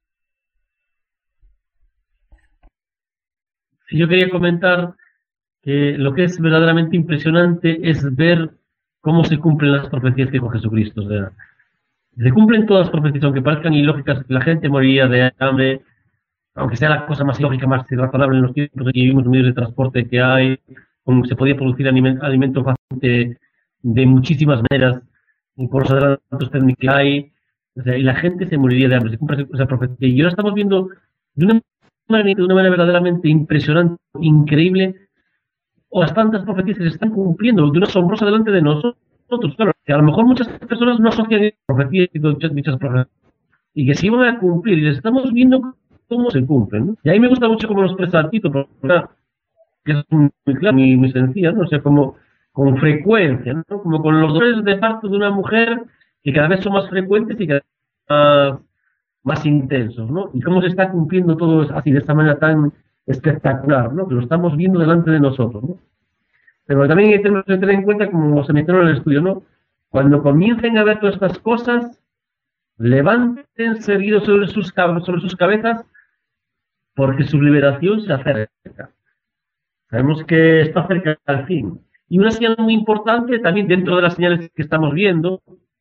Speaker 4: Sí, yo quería comentar que lo que es verdaderamente impresionante es ver cómo se cumplen las profecías que dijo Jesucristo. O sea, se cumplen todas las profecías, aunque parezcan ilógicas, que la gente moriría de hambre, aunque sea la cosa más ilógica, más irrazonable en los tiempos que vivimos, los medios de transporte que hay, como se podía producir alimento fácilmente de muchísimas maneras, y por los adelantos técnicos que hay, o sea, y la gente se moriría de hambre, se cumple esa profecía. Y ahora estamos viendo de una manera verdaderamente impresionante, increíble, o las tantas profecías que se están cumpliendo de una asombrosa delante de nosotros. Claro, que a lo mejor muchas personas no asocian profecías y dichas profecías, y que se iban a cumplir, y les estamos viendo cómo se cumplen, ¿no? Y a mí me gusta mucho cómo lo expresa Tito, que es muy claro, muy sencilla, ¿no? O sea, como con frecuencia, ¿no? Como con los dolores de parto de una mujer que cada vez son más frecuentes y cada vez más intensos, ¿no? Y cómo se está cumpliendo todo así, de esta manera tan espectacular, ¿no? Que lo estamos viendo delante de nosotros, ¿no? Pero también hay que tener en cuenta, como se mencionó en el estudio, ¿no? Cuando comiencen a ver todas estas cosas, levanten seguidos sobre sus cabezas, porque su liberación se acerca. Sabemos que está cerca al fin. Y una señal muy importante, también dentro de las señales que estamos viendo,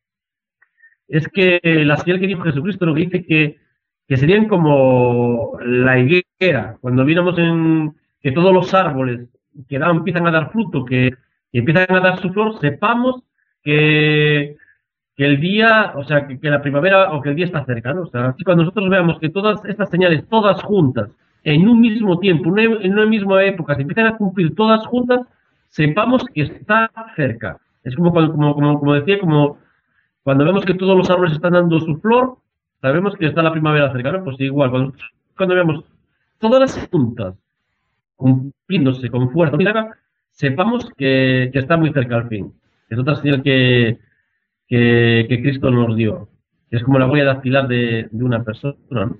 Speaker 4: es que la señal que dijo Jesucristo, lo que dice que serían como la higuera. Cuando viéramos que todos los árboles que empiezan a dar fruto, que empiezan a dar su flor, sepamos que el día, o sea, que la primavera o que el día está cerca, ¿no? O sea, así cuando nosotros veamos que todas estas señales, todas juntas, en un mismo tiempo, en una misma época, se empiezan a cumplir todas juntas, sepamos que está cerca. Es como decía, como cuando vemos que todos los árboles están dando su flor, sabemos que está la primavera cerca, ¿no? Pues igual, cuando vemos todas las juntas cumpliéndose con fuerza, sepamos que está muy cerca al fin. Es otra señal que Cristo nos dio. Es como la huella dactilar de una persona, ¿no?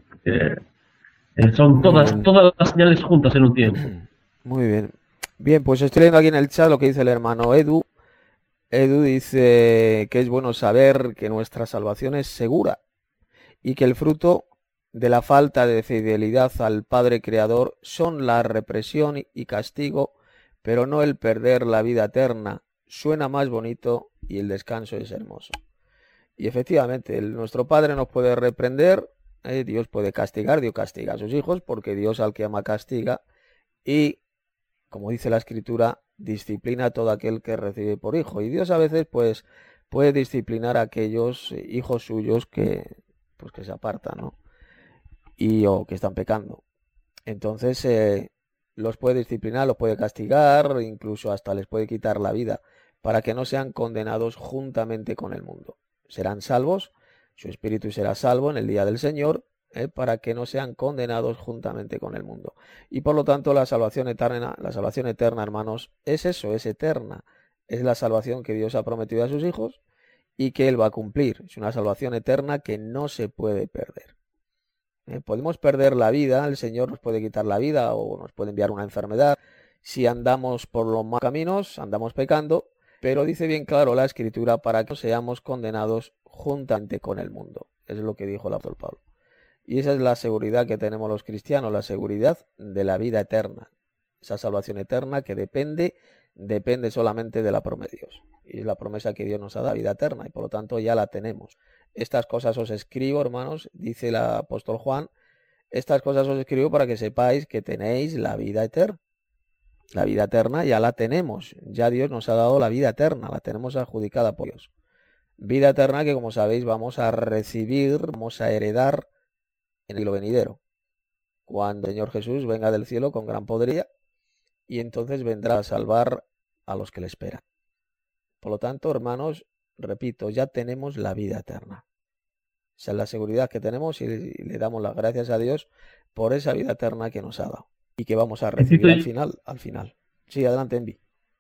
Speaker 4: Son todas las señales juntas en un tiempo.
Speaker 3: Muy bien. Bien, pues estoy leyendo aquí en el chat lo que dice el hermano Edu. Edu dice que es bueno saber que nuestra salvación es segura y que el fruto de la falta de fidelidad al Padre Creador son la represión y castigo, pero no el perder la vida eterna. Suena más bonito y el descanso es hermoso. Y efectivamente, nuestro Padre nos puede reprender, Dios puede castigar, Dios castiga a sus hijos, porque Dios al que ama castiga, y, como dice la Escritura, disciplina a todo aquel que recibe por hijo. Y Dios a veces pues puede disciplinar a aquellos hijos suyos que se apartan, ¿no? O que están pecando. Entonces los puede disciplinar, los puede castigar, incluso hasta les puede quitar la vida, para que no sean condenados juntamente con el mundo. Serán salvos, su espíritu será salvo en el día del Señor, para que no sean condenados juntamente con el mundo. Y por lo tanto la salvación eterna, hermanos, es eso, es eterna. Es la salvación que Dios ha prometido a sus hijos y que Él va a cumplir. Es una salvación eterna que no se puede perder. Podemos perder la vida, el Señor nos puede quitar la vida o nos puede enviar una enfermedad. Si andamos por los malos caminos, andamos pecando, pero dice bien claro la Escritura para que no seamos condenados juntamente con el mundo. Es lo que dijo el apóstol Pablo. Y esa es la seguridad que tenemos los cristianos, la seguridad de la vida eterna. Esa salvación eterna que depende solamente de la promesa de Dios. Y es la promesa que Dios nos ha dado, vida eterna, y por lo tanto ya la tenemos. Estas cosas os escribo, hermanos, dice el apóstol Juan, estas cosas os escribo para que sepáis que tenéis la vida eterna. La vida eterna ya la tenemos, ya Dios nos ha dado la vida eterna, la tenemos adjudicada por Dios. Vida eterna que, como sabéis, vamos a recibir, vamos a heredar en el siglo venidero, cuando el Señor Jesús venga del cielo con gran podería, y entonces vendrá a salvar a los que le esperan. Por lo tanto, hermanos, repito, ya tenemos la vida eterna. Esa es la seguridad que tenemos y le damos las gracias a Dios por esa vida eterna que nos ha dado y que vamos a recibir al final. Sí, adelante, Envi.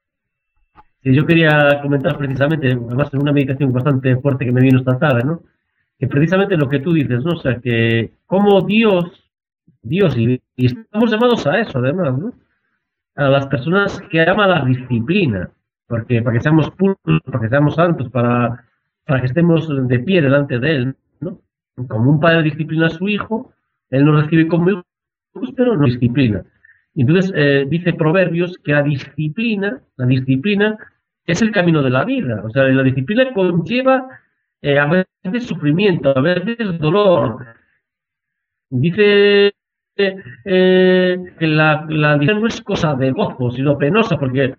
Speaker 4: Sí, yo quería comentar precisamente, además en una meditación bastante fuerte que me vino esta tarde, ¿no? Que precisamente lo que tú dices, ¿no? O sea, que cómo Dios Dios, y estamos llamados a eso, además, ¿no? A las personas que aman la disciplina, porque para que seamos puros, para que seamos santos, para que estemos de pie delante de Él, ¿no? Como un padre disciplina a su hijo, Él nos recibe como hijos, pero no disciplina. Y entonces dice Proverbios que la disciplina es el camino de la vida. O sea, la disciplina conlleva a veces sufrimiento, a veces dolor. Dice que la disciplina no es cosa de gozo, sino penosa, porque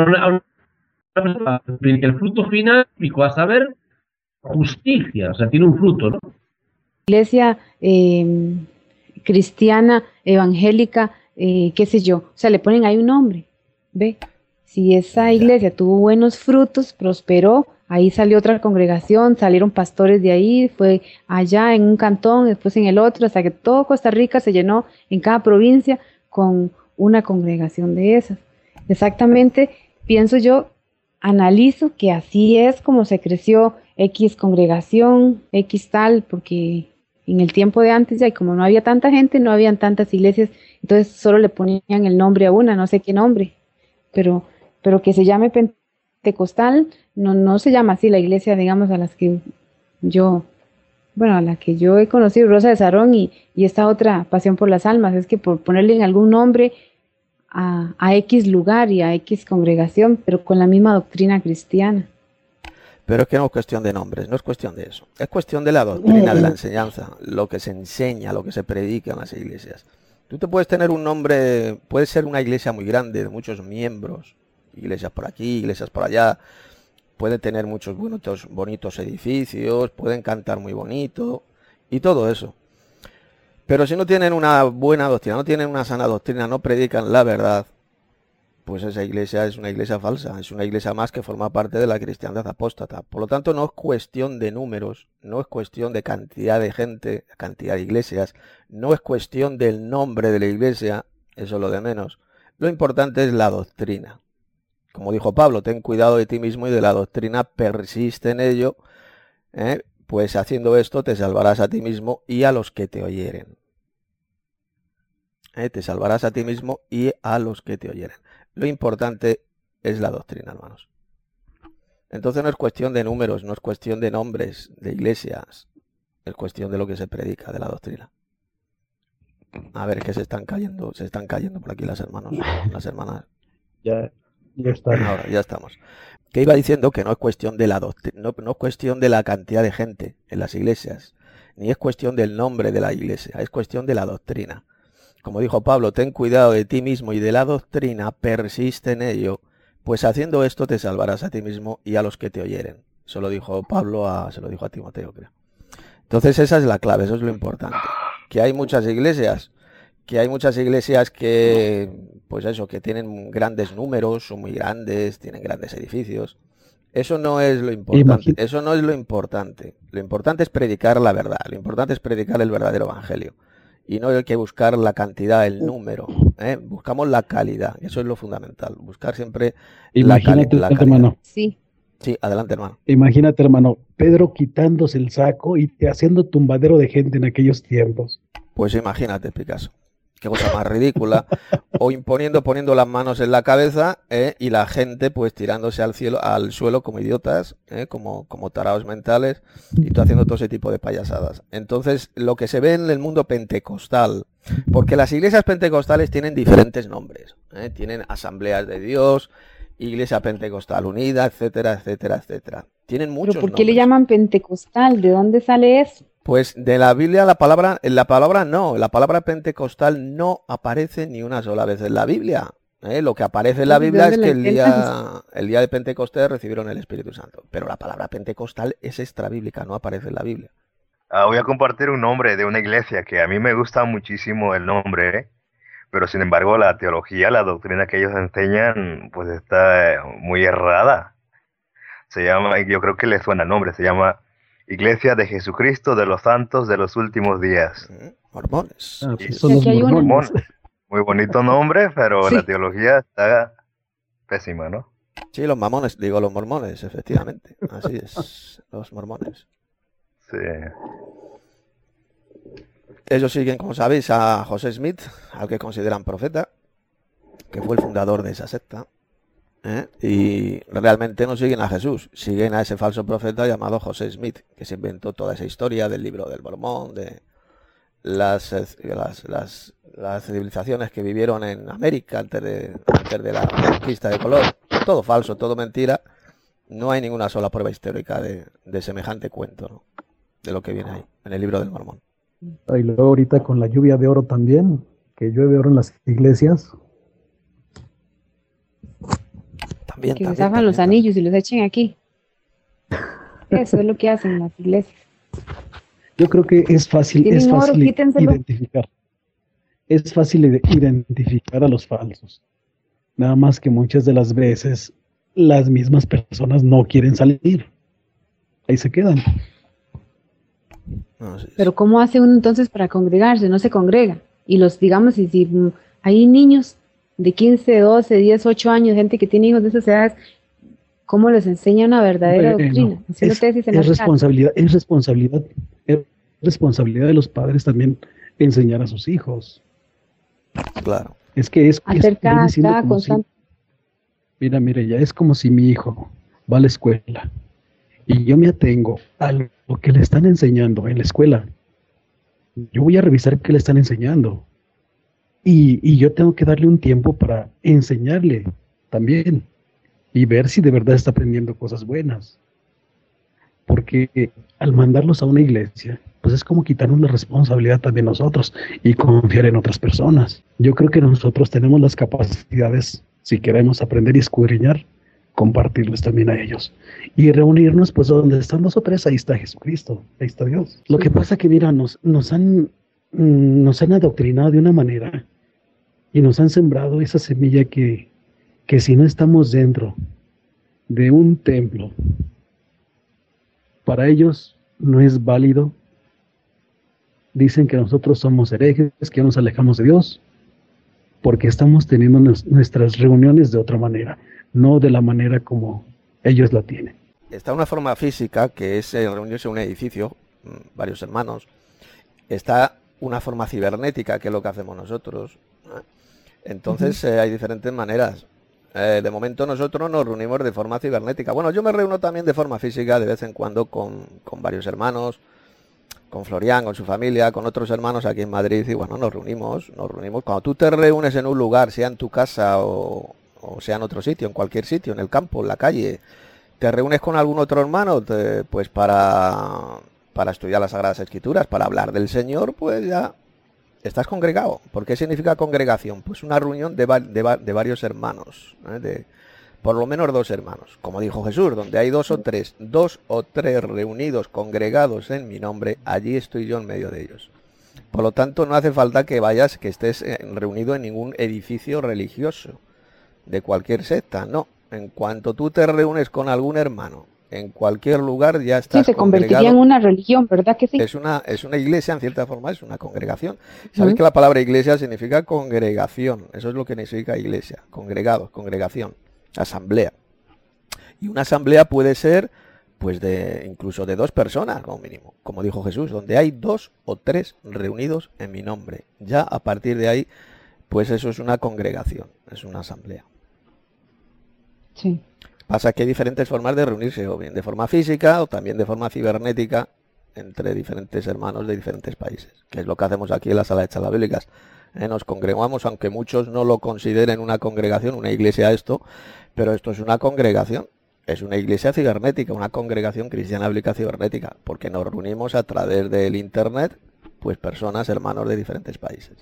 Speaker 4: que el fruto final, a saber, justicia, o sea, tiene un fruto, ¿no?
Speaker 7: Iglesia cristiana, evangélica, qué sé yo, o sea, le ponen ahí un nombre, ¿ve? Si esa iglesia tuvo buenos frutos, prosperó, ahí salió otra congregación, salieron pastores de ahí, fue allá en un cantón, después en el otro, hasta que todo Costa Rica se llenó en cada provincia con una congregación de esas. Exactamente, pienso yo, analizo que así es como se creció X congregación, X tal, porque en el tiempo de antes ya, y como no había tanta gente, no habían tantas iglesias, entonces solo le ponían el nombre a una, no sé qué nombre, pero que se llame pentecostal, no se llama así la iglesia, digamos, a las que yo, bueno, a la que yo he conocido, Rosa de Sarón y esta otra Pasión por las Almas, es que por ponerle en algún nombre a X lugar y a X congregación, pero con la misma doctrina cristiana.
Speaker 3: Pero es que no es cuestión de nombres, no es cuestión de eso. Es cuestión de la doctrina, de la enseñanza, lo que se enseña, lo que se predica en las iglesias. Tú te puedes tener un nombre, puede ser una iglesia muy grande, de muchos miembros, iglesias por aquí, iglesias por allá, puede tener muchos bonitos edificios, pueden cantar muy bonito y todo eso. Pero si no tienen una buena doctrina, no tienen una sana doctrina, no predican la verdad, pues esa iglesia es una iglesia falsa, es una iglesia más que forma parte de la cristiandad apóstata. Por lo tanto, no es cuestión de números, no es cuestión de cantidad de gente, cantidad de iglesias, no es cuestión del nombre de la iglesia, eso es lo de menos. Lo importante es la doctrina. Como dijo Pablo, ten cuidado de ti mismo y de la doctrina, persiste en ello, pues haciendo esto te salvarás a ti mismo y a los que te oyeren. Te salvarás a ti mismo y a los que te oyeren. Lo importante es la doctrina, hermanos. Entonces no es cuestión de números, no es cuestión de nombres, de iglesias. Es cuestión de lo que se predica, de la doctrina. A ver, que se están cayendo por aquí las hermanas.
Speaker 6: Ya está.
Speaker 3: Ahora, ya estamos. Que iba diciendo que no es cuestión de la doctrina, no es cuestión de la cantidad de gente en las iglesias, ni es cuestión del nombre de la iglesia, es cuestión de la doctrina. Como dijo Pablo, ten cuidado de ti mismo y de la doctrina, persiste en ello, pues haciendo esto te salvarás a ti mismo y a los que te oyeren. Eso lo dijo Pablo, se lo dijo a Timoteo, creo. Entonces esa es la clave, eso es lo importante. Que hay muchas iglesias que, pues eso, que tienen grandes números, son muy grandes, tienen grandes edificios. Eso no es lo importante, eso no es lo importante. Lo importante es predicar la verdad, lo importante es predicar el verdadero evangelio. Y no hay que buscar la cantidad, el número, buscamos la calidad, eso es lo fundamental, buscar siempre la calidad.
Speaker 6: Hermano.
Speaker 7: Sí.
Speaker 3: Sí, adelante, hermano.
Speaker 6: Imagínate, hermano, Pedro quitándose el saco y haciendo tumbadero de gente en aquellos tiempos.
Speaker 3: Pues imagínate, Picasso, qué cosa más ridícula, o poniendo las manos en la cabeza y la gente pues tirándose al suelo como idiotas, como tarados mentales, y tú haciendo todo ese tipo de payasadas. Entonces, lo que se ve en el mundo pentecostal, porque las iglesias pentecostales tienen diferentes nombres, tienen Asambleas de Dios, Iglesia Pentecostal Unida, etcétera, etcétera, etcétera. Tienen muchos
Speaker 7: ¿Pero por qué
Speaker 3: nombres.
Speaker 7: le llaman pentecostal? ¿De dónde sale eso?
Speaker 3: Pues de la Biblia la palabra pentecostal no aparece ni una sola vez en la Biblia. Lo que aparece en la Biblia es que el día de Pentecostés recibieron el Espíritu Santo. Pero la palabra pentecostal es extrabíblica, no aparece en la Biblia.
Speaker 8: Voy a compartir un nombre de una iglesia que a mí me gusta muchísimo el nombre, pero sin embargo la teología, la doctrina que ellos enseñan, pues está muy errada. Se llama, yo creo que le suena el nombre, se llama Iglesia de Jesucristo de los Santos de los Últimos Días.
Speaker 3: Mormones.
Speaker 6: Son los mormones.
Speaker 8: Muy bonito nombre, pero
Speaker 7: Sí.
Speaker 8: la teología está pésima, ¿no?
Speaker 3: Sí, los mormones, efectivamente. Así es, los mormones.
Speaker 8: Sí.
Speaker 3: Ellos siguen, como sabéis, a José Smith, al que consideran profeta, que fue el fundador de esa secta. Y realmente no siguen a Jesús, siguen a ese falso profeta llamado José Smith, que se inventó toda esa historia del libro del Mormón, de las civilizaciones que vivieron en América antes de la conquista de color. Todo falso, todo mentira. No hay ninguna sola prueba histórica de semejante cuento, ¿no? De lo que viene ahí, en el libro del Mormón.
Speaker 6: Y luego ahorita con la lluvia de oro también, que llueve oro en las iglesias.
Speaker 3: También,
Speaker 7: Que les hagan los anillos y los echen aquí. Eso es lo que hacen las iglesias.
Speaker 6: Yo creo que es fácil
Speaker 7: quítenselo.
Speaker 6: identificar. Es fácil identificar a los falsos. Nada más que muchas de las veces las mismas personas no quieren salir. Ahí se quedan.
Speaker 3: No, sí,
Speaker 7: Pero ¿cómo hace uno entonces para congregarse? No se congrega. Y digamos, si hay niños de 15, 12, 10, 8 años, gente que tiene hijos de esas edades, ¿cómo les enseña una verdadera doctrina?
Speaker 6: Es responsabilidad de los padres también enseñar a sus hijos.
Speaker 3: claro.
Speaker 6: Es que es
Speaker 7: hacer
Speaker 6: viene siendo
Speaker 7: cada
Speaker 6: como si,
Speaker 7: constante.
Speaker 6: mira, ya es como si mi hijo va a la escuela y yo me atengo a lo que le están enseñando en la escuela. Yo voy a revisar qué le están enseñando. Y yo tengo que darle un tiempo para enseñarle también y ver si de verdad está aprendiendo cosas buenas. Porque al mandarlos a una iglesia, pues es como quitarnos la responsabilidad también nosotros y confiar en otras personas. Yo creo que nosotros tenemos las capacidades, si queremos aprender y escudriñar, compartirles también a ellos. Y reunirnos, pues donde están 2 o 3, ahí está Jesucristo, ahí está Dios. Lo que pasa que, mira, nos han adoctrinado de una manera y nos han sembrado esa semilla que si no estamos dentro de un templo, para ellos no es válido. Dicen que nosotros somos herejes, que nos alejamos de Dios, porque estamos teniendo nuestras reuniones de otra manera, no de la manera como ellos la tienen.
Speaker 3: Está una forma física, que es reunirse en un edificio, varios hermanos. Está una forma cibernética, que es lo que hacemos nosotros. Entonces hay diferentes maneras. De momento nosotros nos reunimos de forma cibernética. Bueno, yo me reúno también de forma física de vez en cuando con varios hermanos, con Florian, con su familia, con otros hermanos aquí en Madrid, y bueno, nos reunimos. Cuando tú te reúnes en un lugar, sea en tu casa o sea en otro sitio, en cualquier sitio, en el campo, en la calle, te reúnes con algún otro hermano, pues para estudiar las Sagradas Escrituras, para hablar del Señor, pues ya estás congregado. ¿Por qué significa congregación? Pues una reunión de varios hermanos, de por lo menos 2 hermanos. Como dijo Jesús, donde hay 2 o 3 reunidos, congregados en mi nombre, allí estoy yo en medio de ellos. Por lo tanto, no hace falta que estés reunido en ningún edificio religioso de cualquier secta, no. En cuanto tú te reúnes con algún hermano en cualquier lugar, ya estás
Speaker 7: se convertiría en una religión, ¿verdad que sí?
Speaker 3: Es una iglesia, en cierta forma, es una congregación. ¿Sabéis que la palabra iglesia significa congregación? Eso es lo que significa iglesia, congregados, congregación, asamblea. Y una asamblea puede ser, pues, incluso de 2 personas, como mínimo, como dijo Jesús, donde hay 2 o 3 reunidos en mi nombre. Ya a partir de ahí, pues eso es una congregación, es una asamblea.
Speaker 7: Sí.
Speaker 3: Pasa que hay diferentes formas de reunirse, o bien de forma física o también de forma cibernética, entre diferentes hermanos de diferentes países, que es lo que hacemos aquí en la sala de charlas bíblicas. Nos congregamos, aunque muchos no lo consideren una congregación, una iglesia esto, pero esto es una congregación, es una iglesia cibernética, una congregación cristiana bíblica cibernética, porque nos reunimos a través del internet, pues personas, hermanos de diferentes países.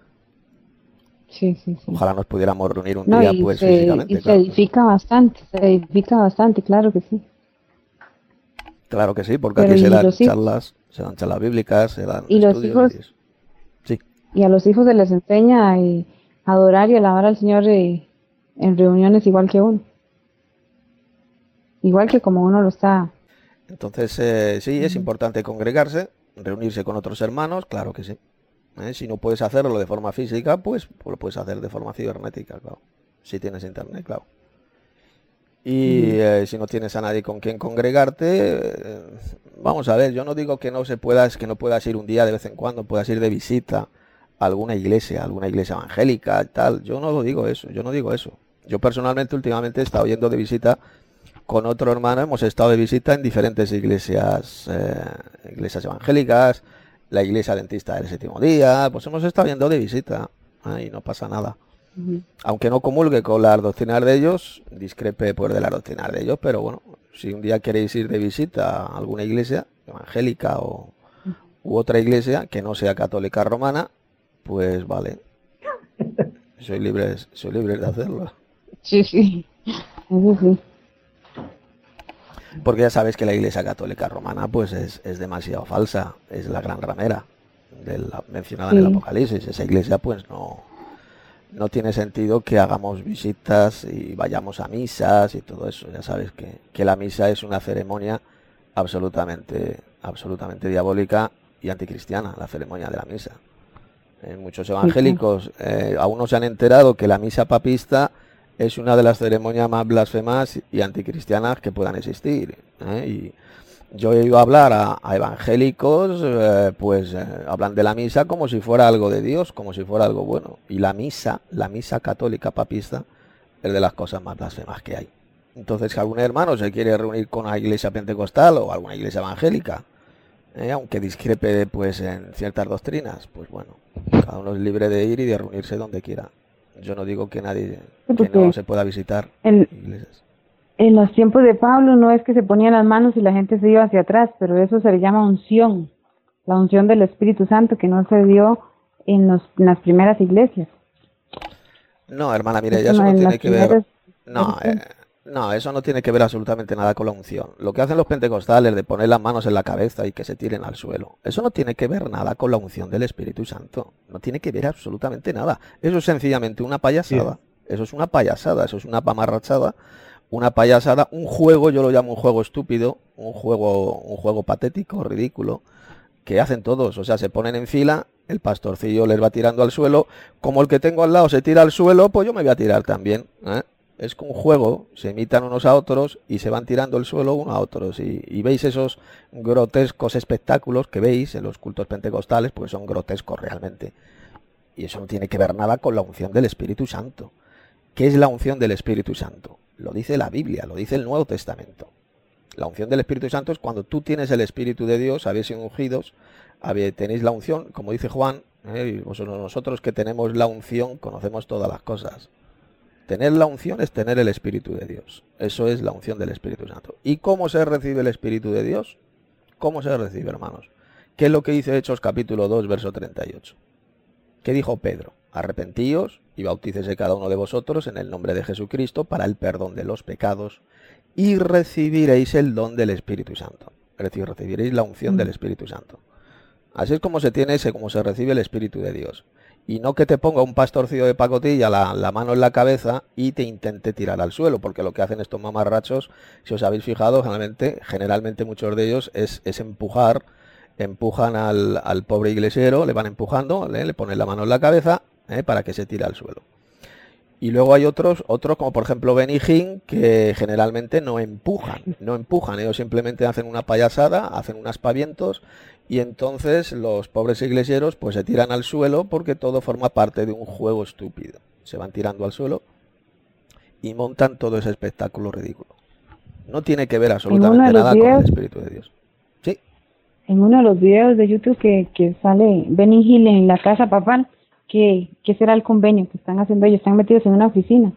Speaker 7: Sí.
Speaker 3: Ojalá nos pudiéramos reunir un día, pues físicamente.
Speaker 7: Y se edifica bastante, claro que sí.
Speaker 3: Claro que sí, porque aquí se dan charlas bíblicas, se dan
Speaker 7: y
Speaker 3: estudios.
Speaker 7: Los hijos,
Speaker 3: y sí.
Speaker 7: Y a los hijos se les enseña a adorar y alabar al Señor en reuniones igual que uno. Igual que como uno lo está.
Speaker 3: Entonces, sí, es importante congregarse, reunirse con otros hermanos, claro que sí. Si no puedes hacerlo de forma física, pues lo puedes hacer de forma cibernética, claro. Si tienes internet, claro. Y si no tienes a nadie con quien congregarte, vamos a ver, yo no digo que no puedas ir un día de vez en cuando, puedas ir de visita a alguna iglesia evangélica y tal. Yo no lo digo eso, yo no digo eso. Yo personalmente últimamente he estado yendo de visita con otro hermano, hemos estado de visita en diferentes iglesias evangélicas, la iglesia adventista del séptimo día, pues hemos estado yendo de visita, y no pasa nada. Aunque no comulgue con las doctrinas de ellos, discrepe pues de las doctrinas de ellos, pero bueno, si un día queréis ir de visita a alguna iglesia evangélica u otra iglesia que no sea católica romana, pues vale, soy libre de hacerlo.
Speaker 7: Sí, sí. Eso sí.
Speaker 3: Porque ya sabes que la iglesia católica romana pues es demasiado falsa, es la gran ramera mencionada en el Apocalipsis. Esa iglesia pues no tiene sentido que hagamos visitas y vayamos a misas y todo eso. Ya sabes que la misa es una ceremonia absolutamente diabólica y anticristiana, la ceremonia de la misa. Muchos evangélicos aún no se han enterado que la misa papista es una de las ceremonias más blasfemas y anticristianas que puedan existir. Y yo he ido a hablar a evangélicos, hablan de la misa como si fuera algo de Dios, como si fuera algo bueno. Y la misa católica papista es de las cosas más blasfemas que hay. Entonces, si algún hermano se quiere reunir con una iglesia pentecostal o alguna iglesia evangélica, aunque discrepe pues en ciertas doctrinas, pues bueno, cada uno es libre de ir y de reunirse donde quiera. Yo no digo que no se pueda visitar iglesias.
Speaker 7: En los tiempos de Pablo no es que se ponían las manos y la gente se iba hacia atrás, pero eso se le llama unción, la unción del Espíritu Santo, que no se dio en las primeras iglesias.
Speaker 3: No, hermana, mire, ya eso no tiene que ver. No, eso no tiene que ver absolutamente nada con la unción. Lo que hacen los pentecostales de poner las manos en la cabeza y que se tiren al suelo, eso no tiene que ver nada con la unción del Espíritu Santo. No tiene que ver absolutamente nada. Eso es sencillamente una payasada. Sí. Eso es una payasada, eso es una pamarrachada, una payasada, un juego, yo lo llamo un juego estúpido, un juego patético, ridículo, que hacen todos. O sea, se ponen en fila, el pastorcillo les va tirando al suelo, como el que tengo al lado se tira al suelo, pues yo me voy a tirar también, Es un juego, se imitan unos a otros y se van tirando el suelo unos a otros. Y veis esos grotescos espectáculos que veis en los cultos pentecostales, porque son grotescos realmente. Y eso no tiene que ver nada con la unción del Espíritu Santo. ¿Qué es la unción del Espíritu Santo? Lo dice la Biblia, lo dice el Nuevo Testamento. La unción del Espíritu Santo es cuando tú tienes el Espíritu de Dios, habéis sido ungidos, tenéis la unción, como dice Juan, nosotros que tenemos la unción conocemos todas las cosas. Tener la unción es tener el Espíritu de Dios. Eso es la unción del Espíritu Santo. ¿Y cómo se recibe el Espíritu de Dios? ¿Cómo se recibe, hermanos? ¿Qué es lo que dice Hechos capítulo 2, verso 38? ¿Qué dijo Pedro? Arrepentíos y bautícese cada uno de vosotros en el nombre de Jesucristo para el perdón de los pecados y recibiréis el don del Espíritu Santo. Es decir, recibiréis la unción del Espíritu Santo. Así es como se recibe el Espíritu de Dios. Y no que te ponga un pastorcillo de pacotilla la mano en la cabeza y te intente tirar al suelo, porque lo que hacen estos mamarrachos, si os habéis fijado, generalmente muchos de ellos es empujan al pobre iglesiero, le van empujando, le ponen la mano en la cabeza para que se tire al suelo. Y luego hay otros como por ejemplo Benny Hinn, que generalmente no empujan, ellos simplemente hacen una payasada, hacen unos aspavientos, y entonces los pobres iglesieros pues se tiran al suelo porque todo forma parte de un juego estúpido. Se van tirando al suelo y montan todo ese espectáculo ridículo. No tiene que ver absolutamente nada con el Espíritu de Dios. Sí.
Speaker 7: En uno de los videos de YouTube que sale Benny Hinn en la casa papal, ¿qué será el convenio que están haciendo ellos? Están metidos en una oficina.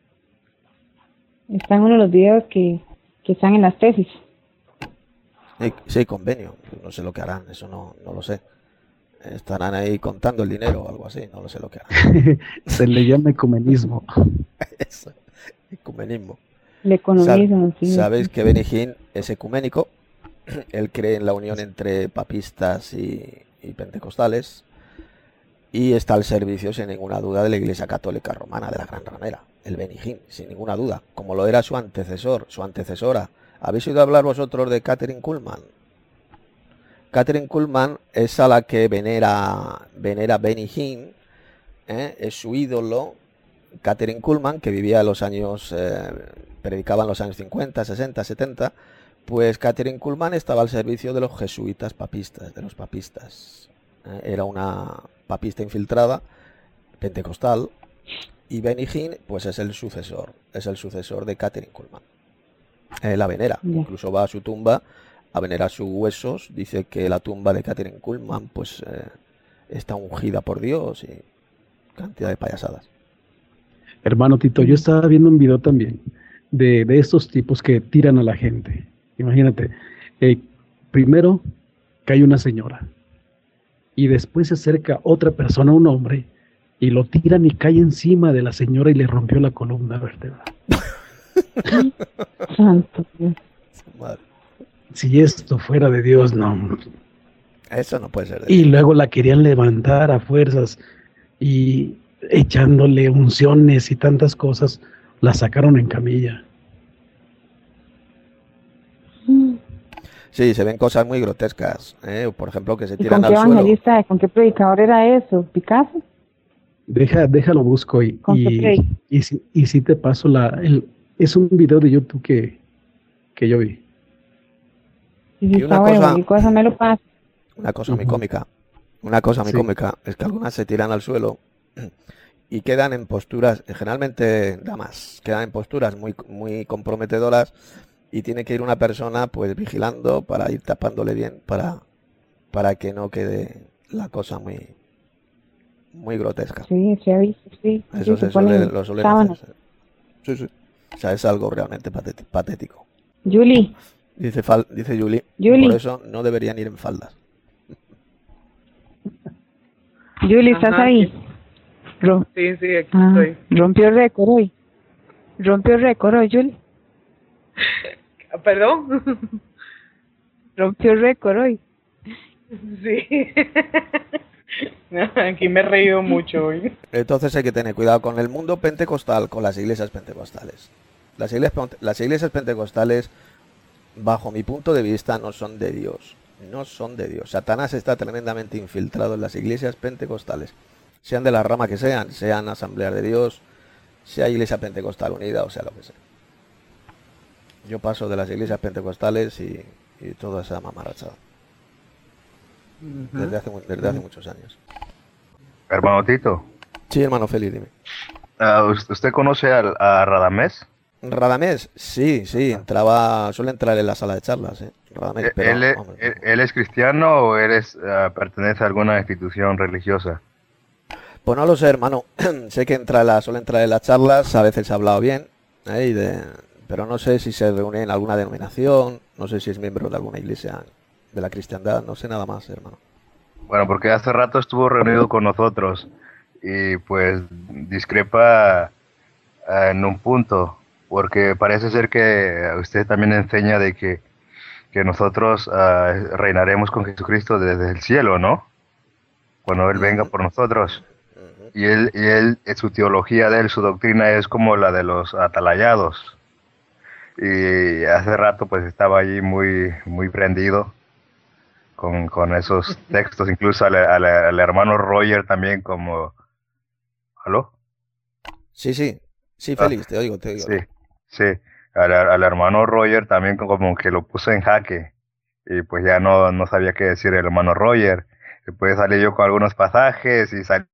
Speaker 7: Está en uno de los videos que están en las tesis.
Speaker 3: Sí, convenio. No sé lo que harán, eso no lo sé. Estarán ahí contando el dinero o algo así, no lo sé lo que harán.
Speaker 6: Se le llama ecumenismo.
Speaker 3: Eso, ecumenismo.
Speaker 7: El ecumenismo, sí.
Speaker 3: Sabéis que Benny Hinn es ecuménico. Él cree en la unión entre papistas y pentecostales. Y está al servicio, sin ninguna duda, de la Iglesia Católica Romana, de la Gran Ramera, el Benny Hinn, sin ninguna duda, como lo era su antecesora. ¿Habéis oído hablar vosotros de Kathryn Kuhlman? Kathryn Kuhlman es a la que venera Benny Hinn, es su ídolo. Kathryn Kuhlman, que vivía en los años, predicaba en los años 50, 60, 70, Pues Catherine Kuhlman estaba al servicio de los jesuitas papistas, de los papistas. Era una papista infiltrada, pentecostal, y Benny Hinn, pues es el sucesor de Catherine Kuhlman. La venera,
Speaker 7: Ya.
Speaker 3: incluso va a su tumba a venerar sus huesos. Dice que la tumba de Catherine Kuhlman, pues está ungida por Dios y cantidad de payasadas.
Speaker 6: Hermano Tito, yo estaba viendo un video también de estos tipos que tiran a la gente. Imagínate, primero cae una señora y después se acerca otra persona, un hombre, y lo tiran y cae encima de la señora y le rompió la columna vertebral.
Speaker 7: Santo Dios.
Speaker 3: Madre,
Speaker 6: Si esto fuera de Dios, no.
Speaker 3: eso no puede ser de
Speaker 6: Y
Speaker 3: Dios.
Speaker 6: luego la querían levantar a fuerzas y echándole unciones y tantas cosas, la sacaron en camilla.
Speaker 3: Sí, se ven cosas muy grotescas, por ejemplo, que se
Speaker 7: ¿Y
Speaker 3: tiran
Speaker 7: con qué
Speaker 3: al suelo.
Speaker 7: evangelista, con qué predicador era eso? ¿Picasso?
Speaker 6: Déjalo busco
Speaker 7: ¿Con qué predica?
Speaker 6: y si te paso es un video de YouTube que yo vi.
Speaker 7: Y
Speaker 3: Y
Speaker 7: si
Speaker 3: una
Speaker 7: está bueno,
Speaker 3: cosa-
Speaker 7: cualquier cosa me lo pasa.
Speaker 3: Una cosa muy
Speaker 6: Ujú.
Speaker 3: cómica. Una cosa muy
Speaker 6: Sí.
Speaker 3: cómica es que algunas se tiran al suelo y quedan en posturas, generalmente damas, quedan en posturas muy, muy comprometedoras y tiene que ir una persona pues vigilando para ir tapándole bien para que no quede la cosa muy, muy grotesca.
Speaker 7: Sí, se ha visto, sí.
Speaker 3: Eso
Speaker 7: Sí, se
Speaker 3: se suele,
Speaker 7: ponen
Speaker 3: lo suelen
Speaker 7: sábanas.
Speaker 3: hacer. Sí, sí. O sea, es algo realmente patético.
Speaker 7: Julie,
Speaker 3: Dice Julie,
Speaker 7: Julie.
Speaker 3: por eso no deberían ir en faldas.
Speaker 7: Julie, ¿estás
Speaker 9: Ajá,
Speaker 7: ahí?
Speaker 9: sí.
Speaker 7: Rom-
Speaker 9: Sí, aquí
Speaker 7: Ah,
Speaker 9: estoy.
Speaker 7: rompió récord hoy. Rompió récord hoy, Julie.
Speaker 9: ¿Perdón?
Speaker 7: Rompió récord hoy.
Speaker 9: Sí. Aquí me he reído mucho hoy.
Speaker 3: Entonces hay que tener cuidado con el mundo pentecostal, con las iglesias pentecostales. Las iglesias pentecostales, bajo mi punto de vista, no son de Dios. No son de Dios. Satanás está tremendamente infiltrado en las iglesias pentecostales. Sean de la rama que sean Asamblea de Dios, sea Iglesia Pentecostal Unida o sea lo que sea. Yo paso de las iglesias pentecostales y toda esa mamarrachada. Desde hace muchos años.
Speaker 8: Hermano Tito,
Speaker 3: Sí, hermano Félix, dime.
Speaker 8: ¿usted conoce a Radamés?
Speaker 3: Radamés, sí, suele entrar en la sala de charlas, Radamés, pero, hombre,
Speaker 8: ¿Él es cristiano o pertenece a alguna institución religiosa?
Speaker 3: pues no lo sé, hermano. Sé que suele entrar en las charlas, a veces ha hablado bien, pero no sé si se reúne en alguna denominación, no sé si es miembro de alguna iglesia de la cristiandad, no sé nada más, hermano.
Speaker 8: Bueno, porque hace rato estuvo reunido con nosotros y pues discrepa en un punto, porque parece ser que usted también enseña de que nosotros reinaremos con Jesucristo desde el cielo, ¿no? Cuando Él venga por nosotros. Y él, su teología de él, su doctrina es como la de los atalayados. Y hace rato pues estaba allí muy, muy prendido con esos textos, incluso al hermano Roger también como... ¿Aló?
Speaker 3: Sí, Félix, te oigo.
Speaker 8: Sí, al hermano Roger también como que lo puso en jaque. Y pues ya no sabía qué decir el hermano Roger. Después salí yo con algunos pasajes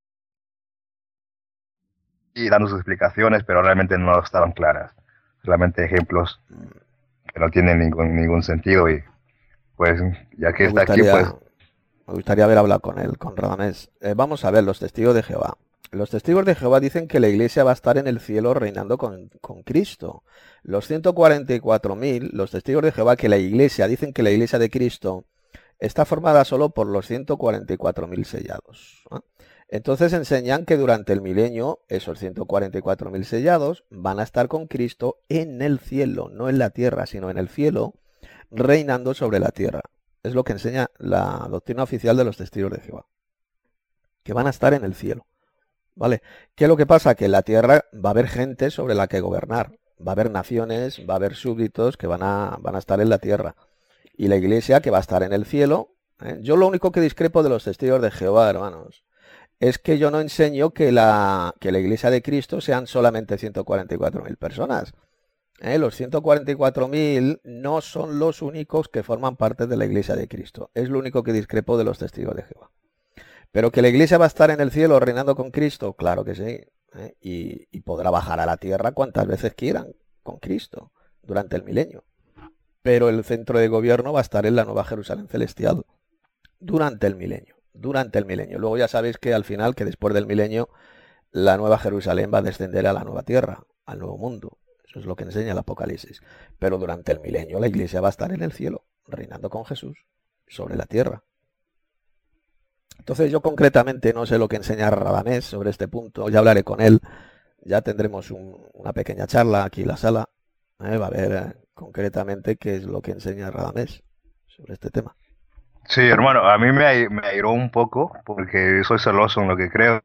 Speaker 8: y dando sus explicaciones, pero realmente no estaban claras. Solamente ejemplos que no tienen ningún sentido. Y pues ya que está aquí, pues...
Speaker 3: Me gustaría haber hablado con él, con Radamés. Vamos a ver, los testigos de Jehová. Los testigos de Jehová dicen que la iglesia va a estar en el cielo reinando con Cristo. Los 144.000, los testigos de Jehová, dicen que la iglesia de Cristo está formada solo por los 144.000 sellados. Entonces enseñan que durante el milenio esos 144.000 sellados van a estar con Cristo en el cielo, no en la tierra, sino en el cielo, reinando sobre la tierra. Es lo que enseña la doctrina oficial de los testigos de Jehová, que van a estar en el cielo. ¿Vale? ¿Qué es lo que pasa? Que en la tierra va a haber gente sobre la que gobernar, va a haber naciones, va a haber súbditos que van a estar en la tierra, y la iglesia que va a estar en el cielo. Yo lo único que discrepo de los testigos de Jehová, hermanos, es que yo no enseño que la iglesia de Cristo sean solamente 144.000 personas. Los 144.000 no son los únicos que forman parte de la Iglesia de Cristo. Es lo único que discrepo de los testigos de Jehová. Pero que la Iglesia va a estar en el cielo reinando con Cristo, claro que sí. Y podrá bajar a la tierra cuantas veces quieran con Cristo durante el milenio. Pero el centro de gobierno va a estar en la Nueva Jerusalén celestial durante el milenio. Durante el milenio. Luego ya sabéis que al final, que después del milenio, la Nueva Jerusalén va a descender a la nueva tierra, al nuevo mundo. Eso es lo que enseña el Apocalipsis. Pero durante el milenio la Iglesia va a estar en el cielo, reinando con Jesús sobre la tierra. Entonces yo concretamente no sé lo que enseña Radamés sobre este punto. Ya hablaré con él. Ya tendremos una pequeña charla aquí en la sala. Va a ver concretamente qué es lo que enseña Radamés sobre este tema.
Speaker 8: Sí, hermano, a mí me airó un poco porque soy celoso en lo que creo.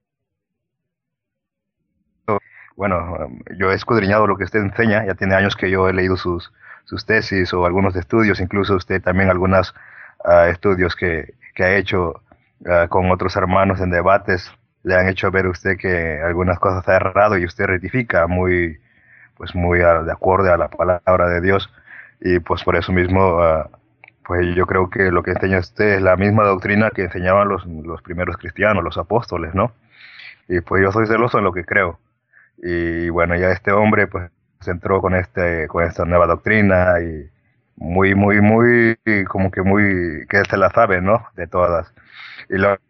Speaker 8: Bueno, yo he escudriñado lo que usted enseña, ya tiene años que yo he leído sus tesis o algunos estudios, incluso usted también algunos estudios que ha hecho con otros hermanos en debates, le han hecho ver a usted que algunas cosas ha errado y usted rectifica muy de acuerdo a la palabra de Dios, y pues por eso mismo, pues yo creo que lo que enseña usted es la misma doctrina que enseñaban los primeros cristianos, los apóstoles, ¿no? Y pues yo soy celoso en lo que creo. Y bueno, ya este hombre pues entró con esta nueva doctrina y muy, como que muy, que se la sabe, ¿no? De todas. Y luego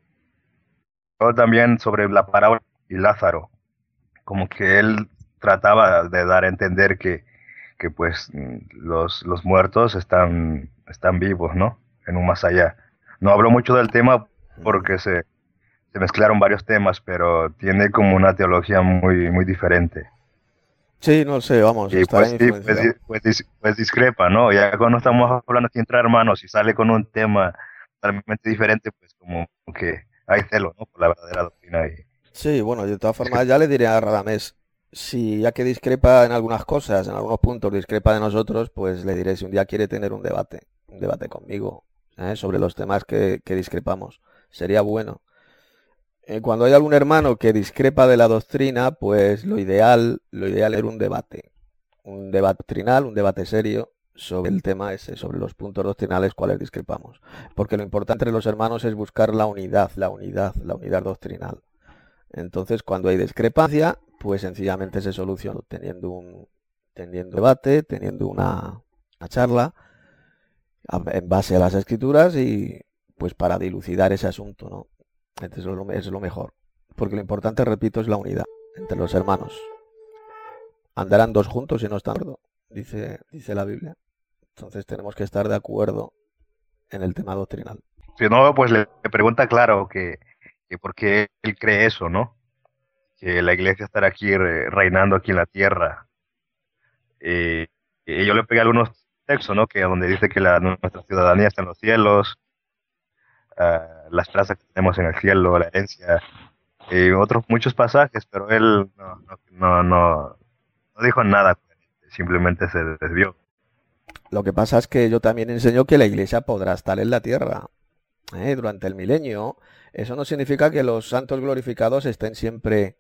Speaker 8: también sobre la parábola y Lázaro, como que él trataba de dar a entender que pues los muertos están vivos, ¿no? En un más allá. No habló mucho del tema porque se mezclaron varios temas, pero tiene como una teología muy diferente.
Speaker 3: Sí, no sé, vamos,
Speaker 8: Y pues sí, pues discrepa, ¿no? Ya cuando estamos hablando aquí entre hermanos y sale con un tema totalmente diferente, pues como que hay celo, ¿no? Por la verdadera doctrina.
Speaker 3: Sí, bueno, de todas formas ya le diré a Radamés, si ya que discrepa en algunas cosas, en algunos puntos discrepa de nosotros, pues le diré si un día quiere tener un debate conmigo, sobre los temas que discrepamos. Sería bueno. Cuando hay algún hermano que discrepa de la doctrina, pues lo ideal es un debate doctrinal, un debate serio sobre el tema ese, sobre los puntos doctrinales cuales discrepamos. Porque lo importante entre los hermanos es buscar la unidad doctrinal. Entonces, cuando hay discrepancia, pues sencillamente se soluciona teniendo un debate, teniendo una charla en base a las escrituras y pues para dilucidar ese asunto, ¿no? Entonces es lo mejor, porque lo importante, repito, es la unidad entre los hermanos. Andarán dos juntos y no están de acuerdo, dice la Biblia. Entonces tenemos que estar de acuerdo en el tema doctrinal.
Speaker 8: Si no, pues le pregunta claro que por qué él cree eso, ¿no? Que la iglesia estará aquí reinando aquí en la tierra. Y yo le pegué algunos textos, ¿no? Que donde dice que nuestra ciudadanía está en los cielos, las plazas que tenemos en el cielo, la herencia, y otros muchos pasajes, pero él no dijo nada, simplemente se desvió.
Speaker 3: Lo que pasa es que yo también enseño que la iglesia podrá estar en la tierra durante el milenio. Eso no significa que los santos glorificados estén siempre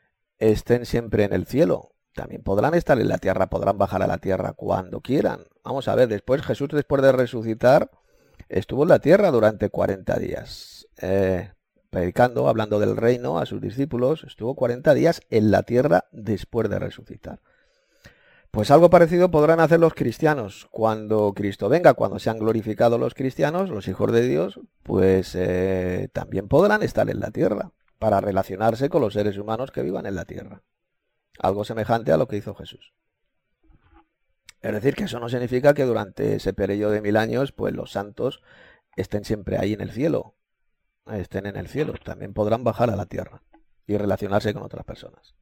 Speaker 3: en el cielo. También podrán estar en la tierra, podrán bajar a la tierra cuando quieran. Vamos a ver, Jesús después de resucitar estuvo en la tierra durante 40 días, predicando, hablando del reino a sus discípulos. Estuvo 40 días en la tierra después de resucitar. Pues algo parecido podrán hacer los cristianos. Cuando Cristo venga, cuando sean glorificados los cristianos, los hijos de Dios, pues también podrán estar en la tierra para relacionarse con los seres humanos que vivan en la tierra. Algo semejante a lo que hizo Jesús. Es decir, que eso no significa que durante ese periodo de 1000 años, pues los santos estén siempre ahí en el cielo. Estén en el cielo. También podrán bajar a la tierra y relacionarse con otras personas.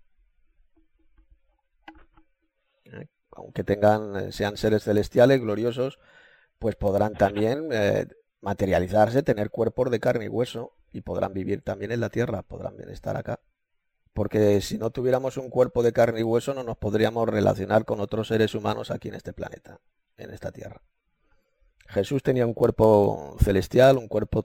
Speaker 3: Aunque sean seres celestiales, gloriosos, pues podrán también materializarse, tener cuerpos de carne y hueso y podrán vivir también en la tierra, podrán estar acá. Porque si no tuviéramos un cuerpo de carne y hueso no nos podríamos relacionar con otros seres humanos aquí en este planeta, en esta tierra. Jesús tenía un cuerpo celestial, un cuerpo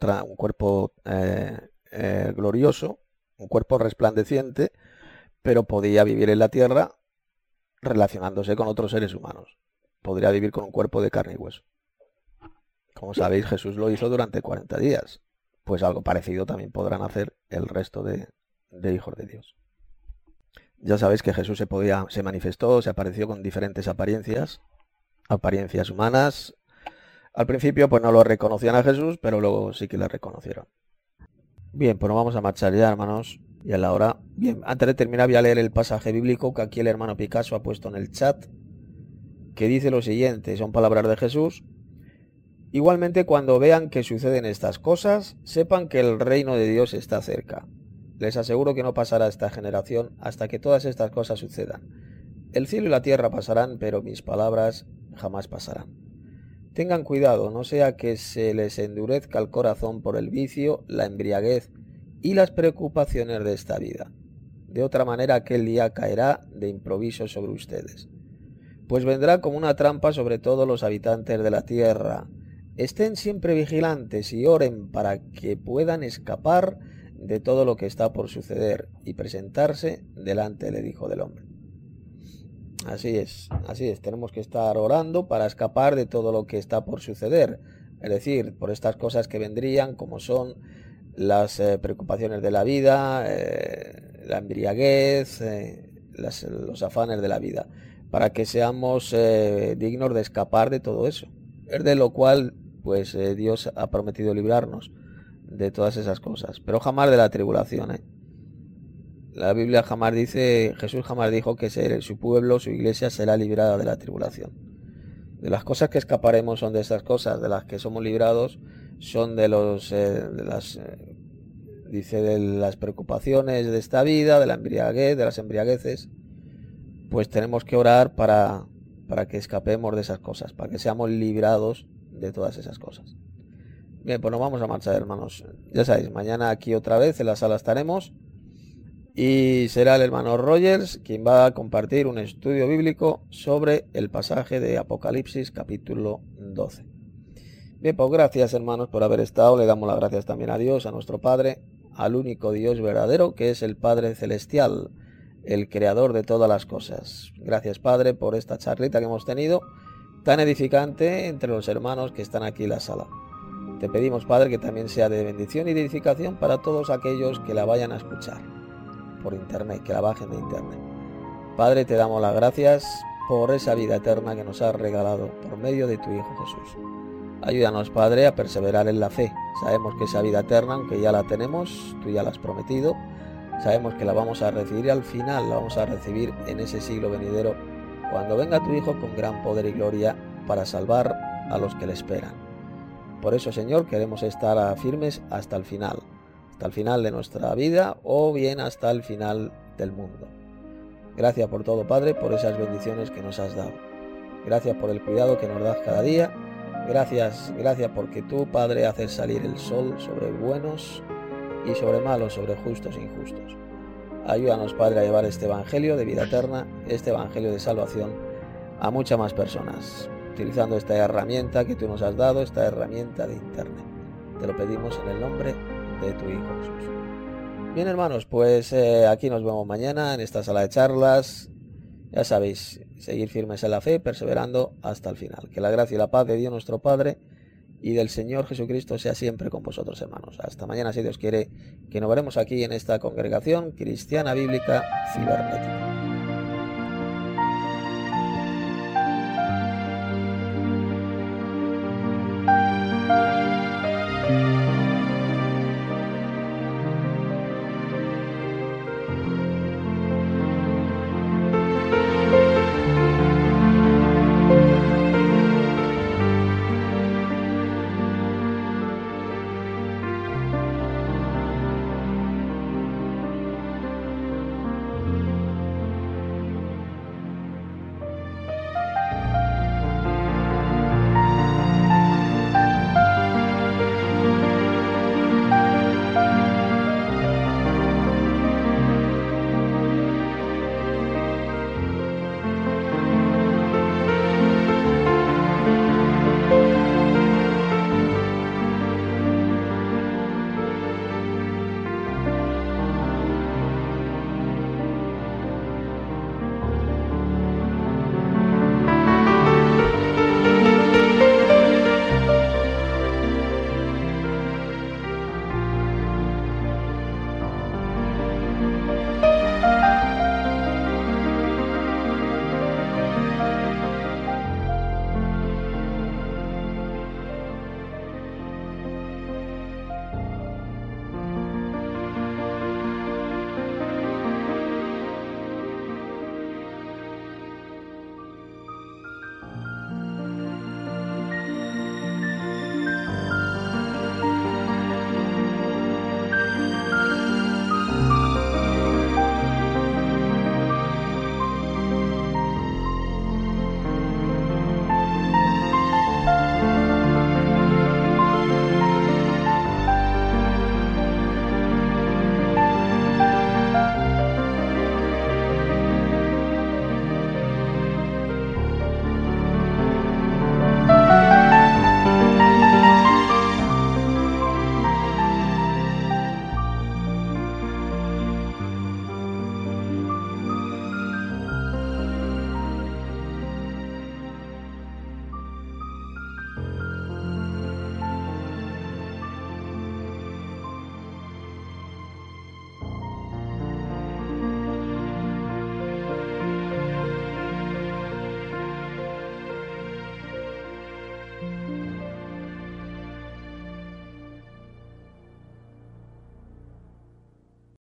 Speaker 3: glorioso, un cuerpo resplandeciente, pero podía vivir en la tierra relacionándose con otros seres humanos. Podría vivir con un cuerpo de carne y hueso. Como sabéis, Jesús lo hizo durante 40 días. Pues algo parecido también podrán hacer el resto de hijos de Dios. Ya sabéis que Jesús se manifestó, se apareció con diferentes apariencias humanas. Al principio pues no lo reconocían a Jesús, pero luego sí que le reconocieron. Bien, pues nos vamos a marchar ya, hermanos. Y a la hora. Bien, antes de terminar voy a leer el pasaje bíblico que aquí el hermano Picasso ha puesto en el chat, que dice lo siguiente, son palabras de Jesús. Igualmente, cuando vean que suceden estas cosas, sepan que el reino de Dios está cerca. Les aseguro que no pasará esta generación hasta que todas estas cosas sucedan. El cielo y la tierra pasarán, pero mis palabras jamás pasarán. Tengan cuidado, no sea que se les endurezca el corazón por el vicio, la embriaguez y las preocupaciones de esta vida. De otra manera, aquel día caerá de improviso sobre ustedes. Pues vendrá como una trampa sobre todos los habitantes de la tierra. Estén siempre vigilantes y oren para que puedan escapar de todo lo que está por suceder y presentarse delante del Hijo del Hombre. Así es, tenemos que estar orando para escapar de todo lo que está por suceder, es decir, por estas cosas que vendrían, como son las preocupaciones de la vida, la embriaguez, los afanes de la vida, para que seamos dignos de escapar de todo eso, es de lo cual pues Dios ha prometido librarnos de todas esas cosas, pero jamás de la tribulación. La Biblia jamás dice, Jesús jamás dijo que su pueblo, su iglesia será librada de la tribulación. De las cosas que escaparemos son de esas cosas, de las que somos librados son de las preocupaciones de esta vida, de la embriaguez, de las embriagueces. Pues tenemos que orar para que escapemos de esas cosas, para que seamos librados de todas esas cosas. Bien, pues nos vamos a marchar, hermanos. Ya sabéis, mañana aquí otra vez en la sala estaremos y será el hermano Rogers quien va a compartir un estudio bíblico sobre el pasaje de Apocalipsis capítulo 12. Bien, pues gracias, hermanos, por haber estado. Le damos las gracias también a Dios, a nuestro Padre, al único Dios verdadero, que es el Padre Celestial, el creador de todas las cosas. Gracias, Padre, por esta charlita que hemos tenido, tan edificante entre los hermanos que están aquí en la sala. Te pedimos, Padre, que también sea de bendición y de edificación para todos aquellos que la vayan a escuchar por internet, que la bajen de internet. Padre, te damos las gracias por esa vida eterna que nos has regalado por medio de tu Hijo Jesús. Ayúdanos, Padre, a perseverar en la fe. Sabemos que esa vida eterna, aunque ya la tenemos, tú ya la has prometido, sabemos que la vamos a recibir al final, la vamos a recibir en ese siglo venidero, cuando venga tu Hijo con gran poder y gloria para salvar a los que le esperan. Por eso, Señor, queremos estar firmes hasta el final de nuestra vida o bien hasta el final del mundo. Gracias por todo, Padre, por esas bendiciones que nos has dado. Gracias por el cuidado que nos das cada día. Gracias porque tú, Padre, haces salir el sol sobre buenos y sobre malos, sobre justos e injustos. Ayúdanos, Padre, a llevar este evangelio de vida eterna, este evangelio de salvación a muchas más personas, utilizando esta herramienta que tú nos has dado, esta herramienta de internet. Te lo pedimos en el nombre de tu Hijo Jesús. Bien, hermanos, pues aquí nos vemos mañana en esta sala de charlas. Ya sabéis, seguir firmes en la fe, perseverando hasta el final. Que la gracia y la paz de Dios nuestro Padre y del Señor Jesucristo sea siempre con vosotros, hermanos. Hasta mañana, si Dios quiere, que nos veremos aquí en esta congregación cristiana bíblica cibernética.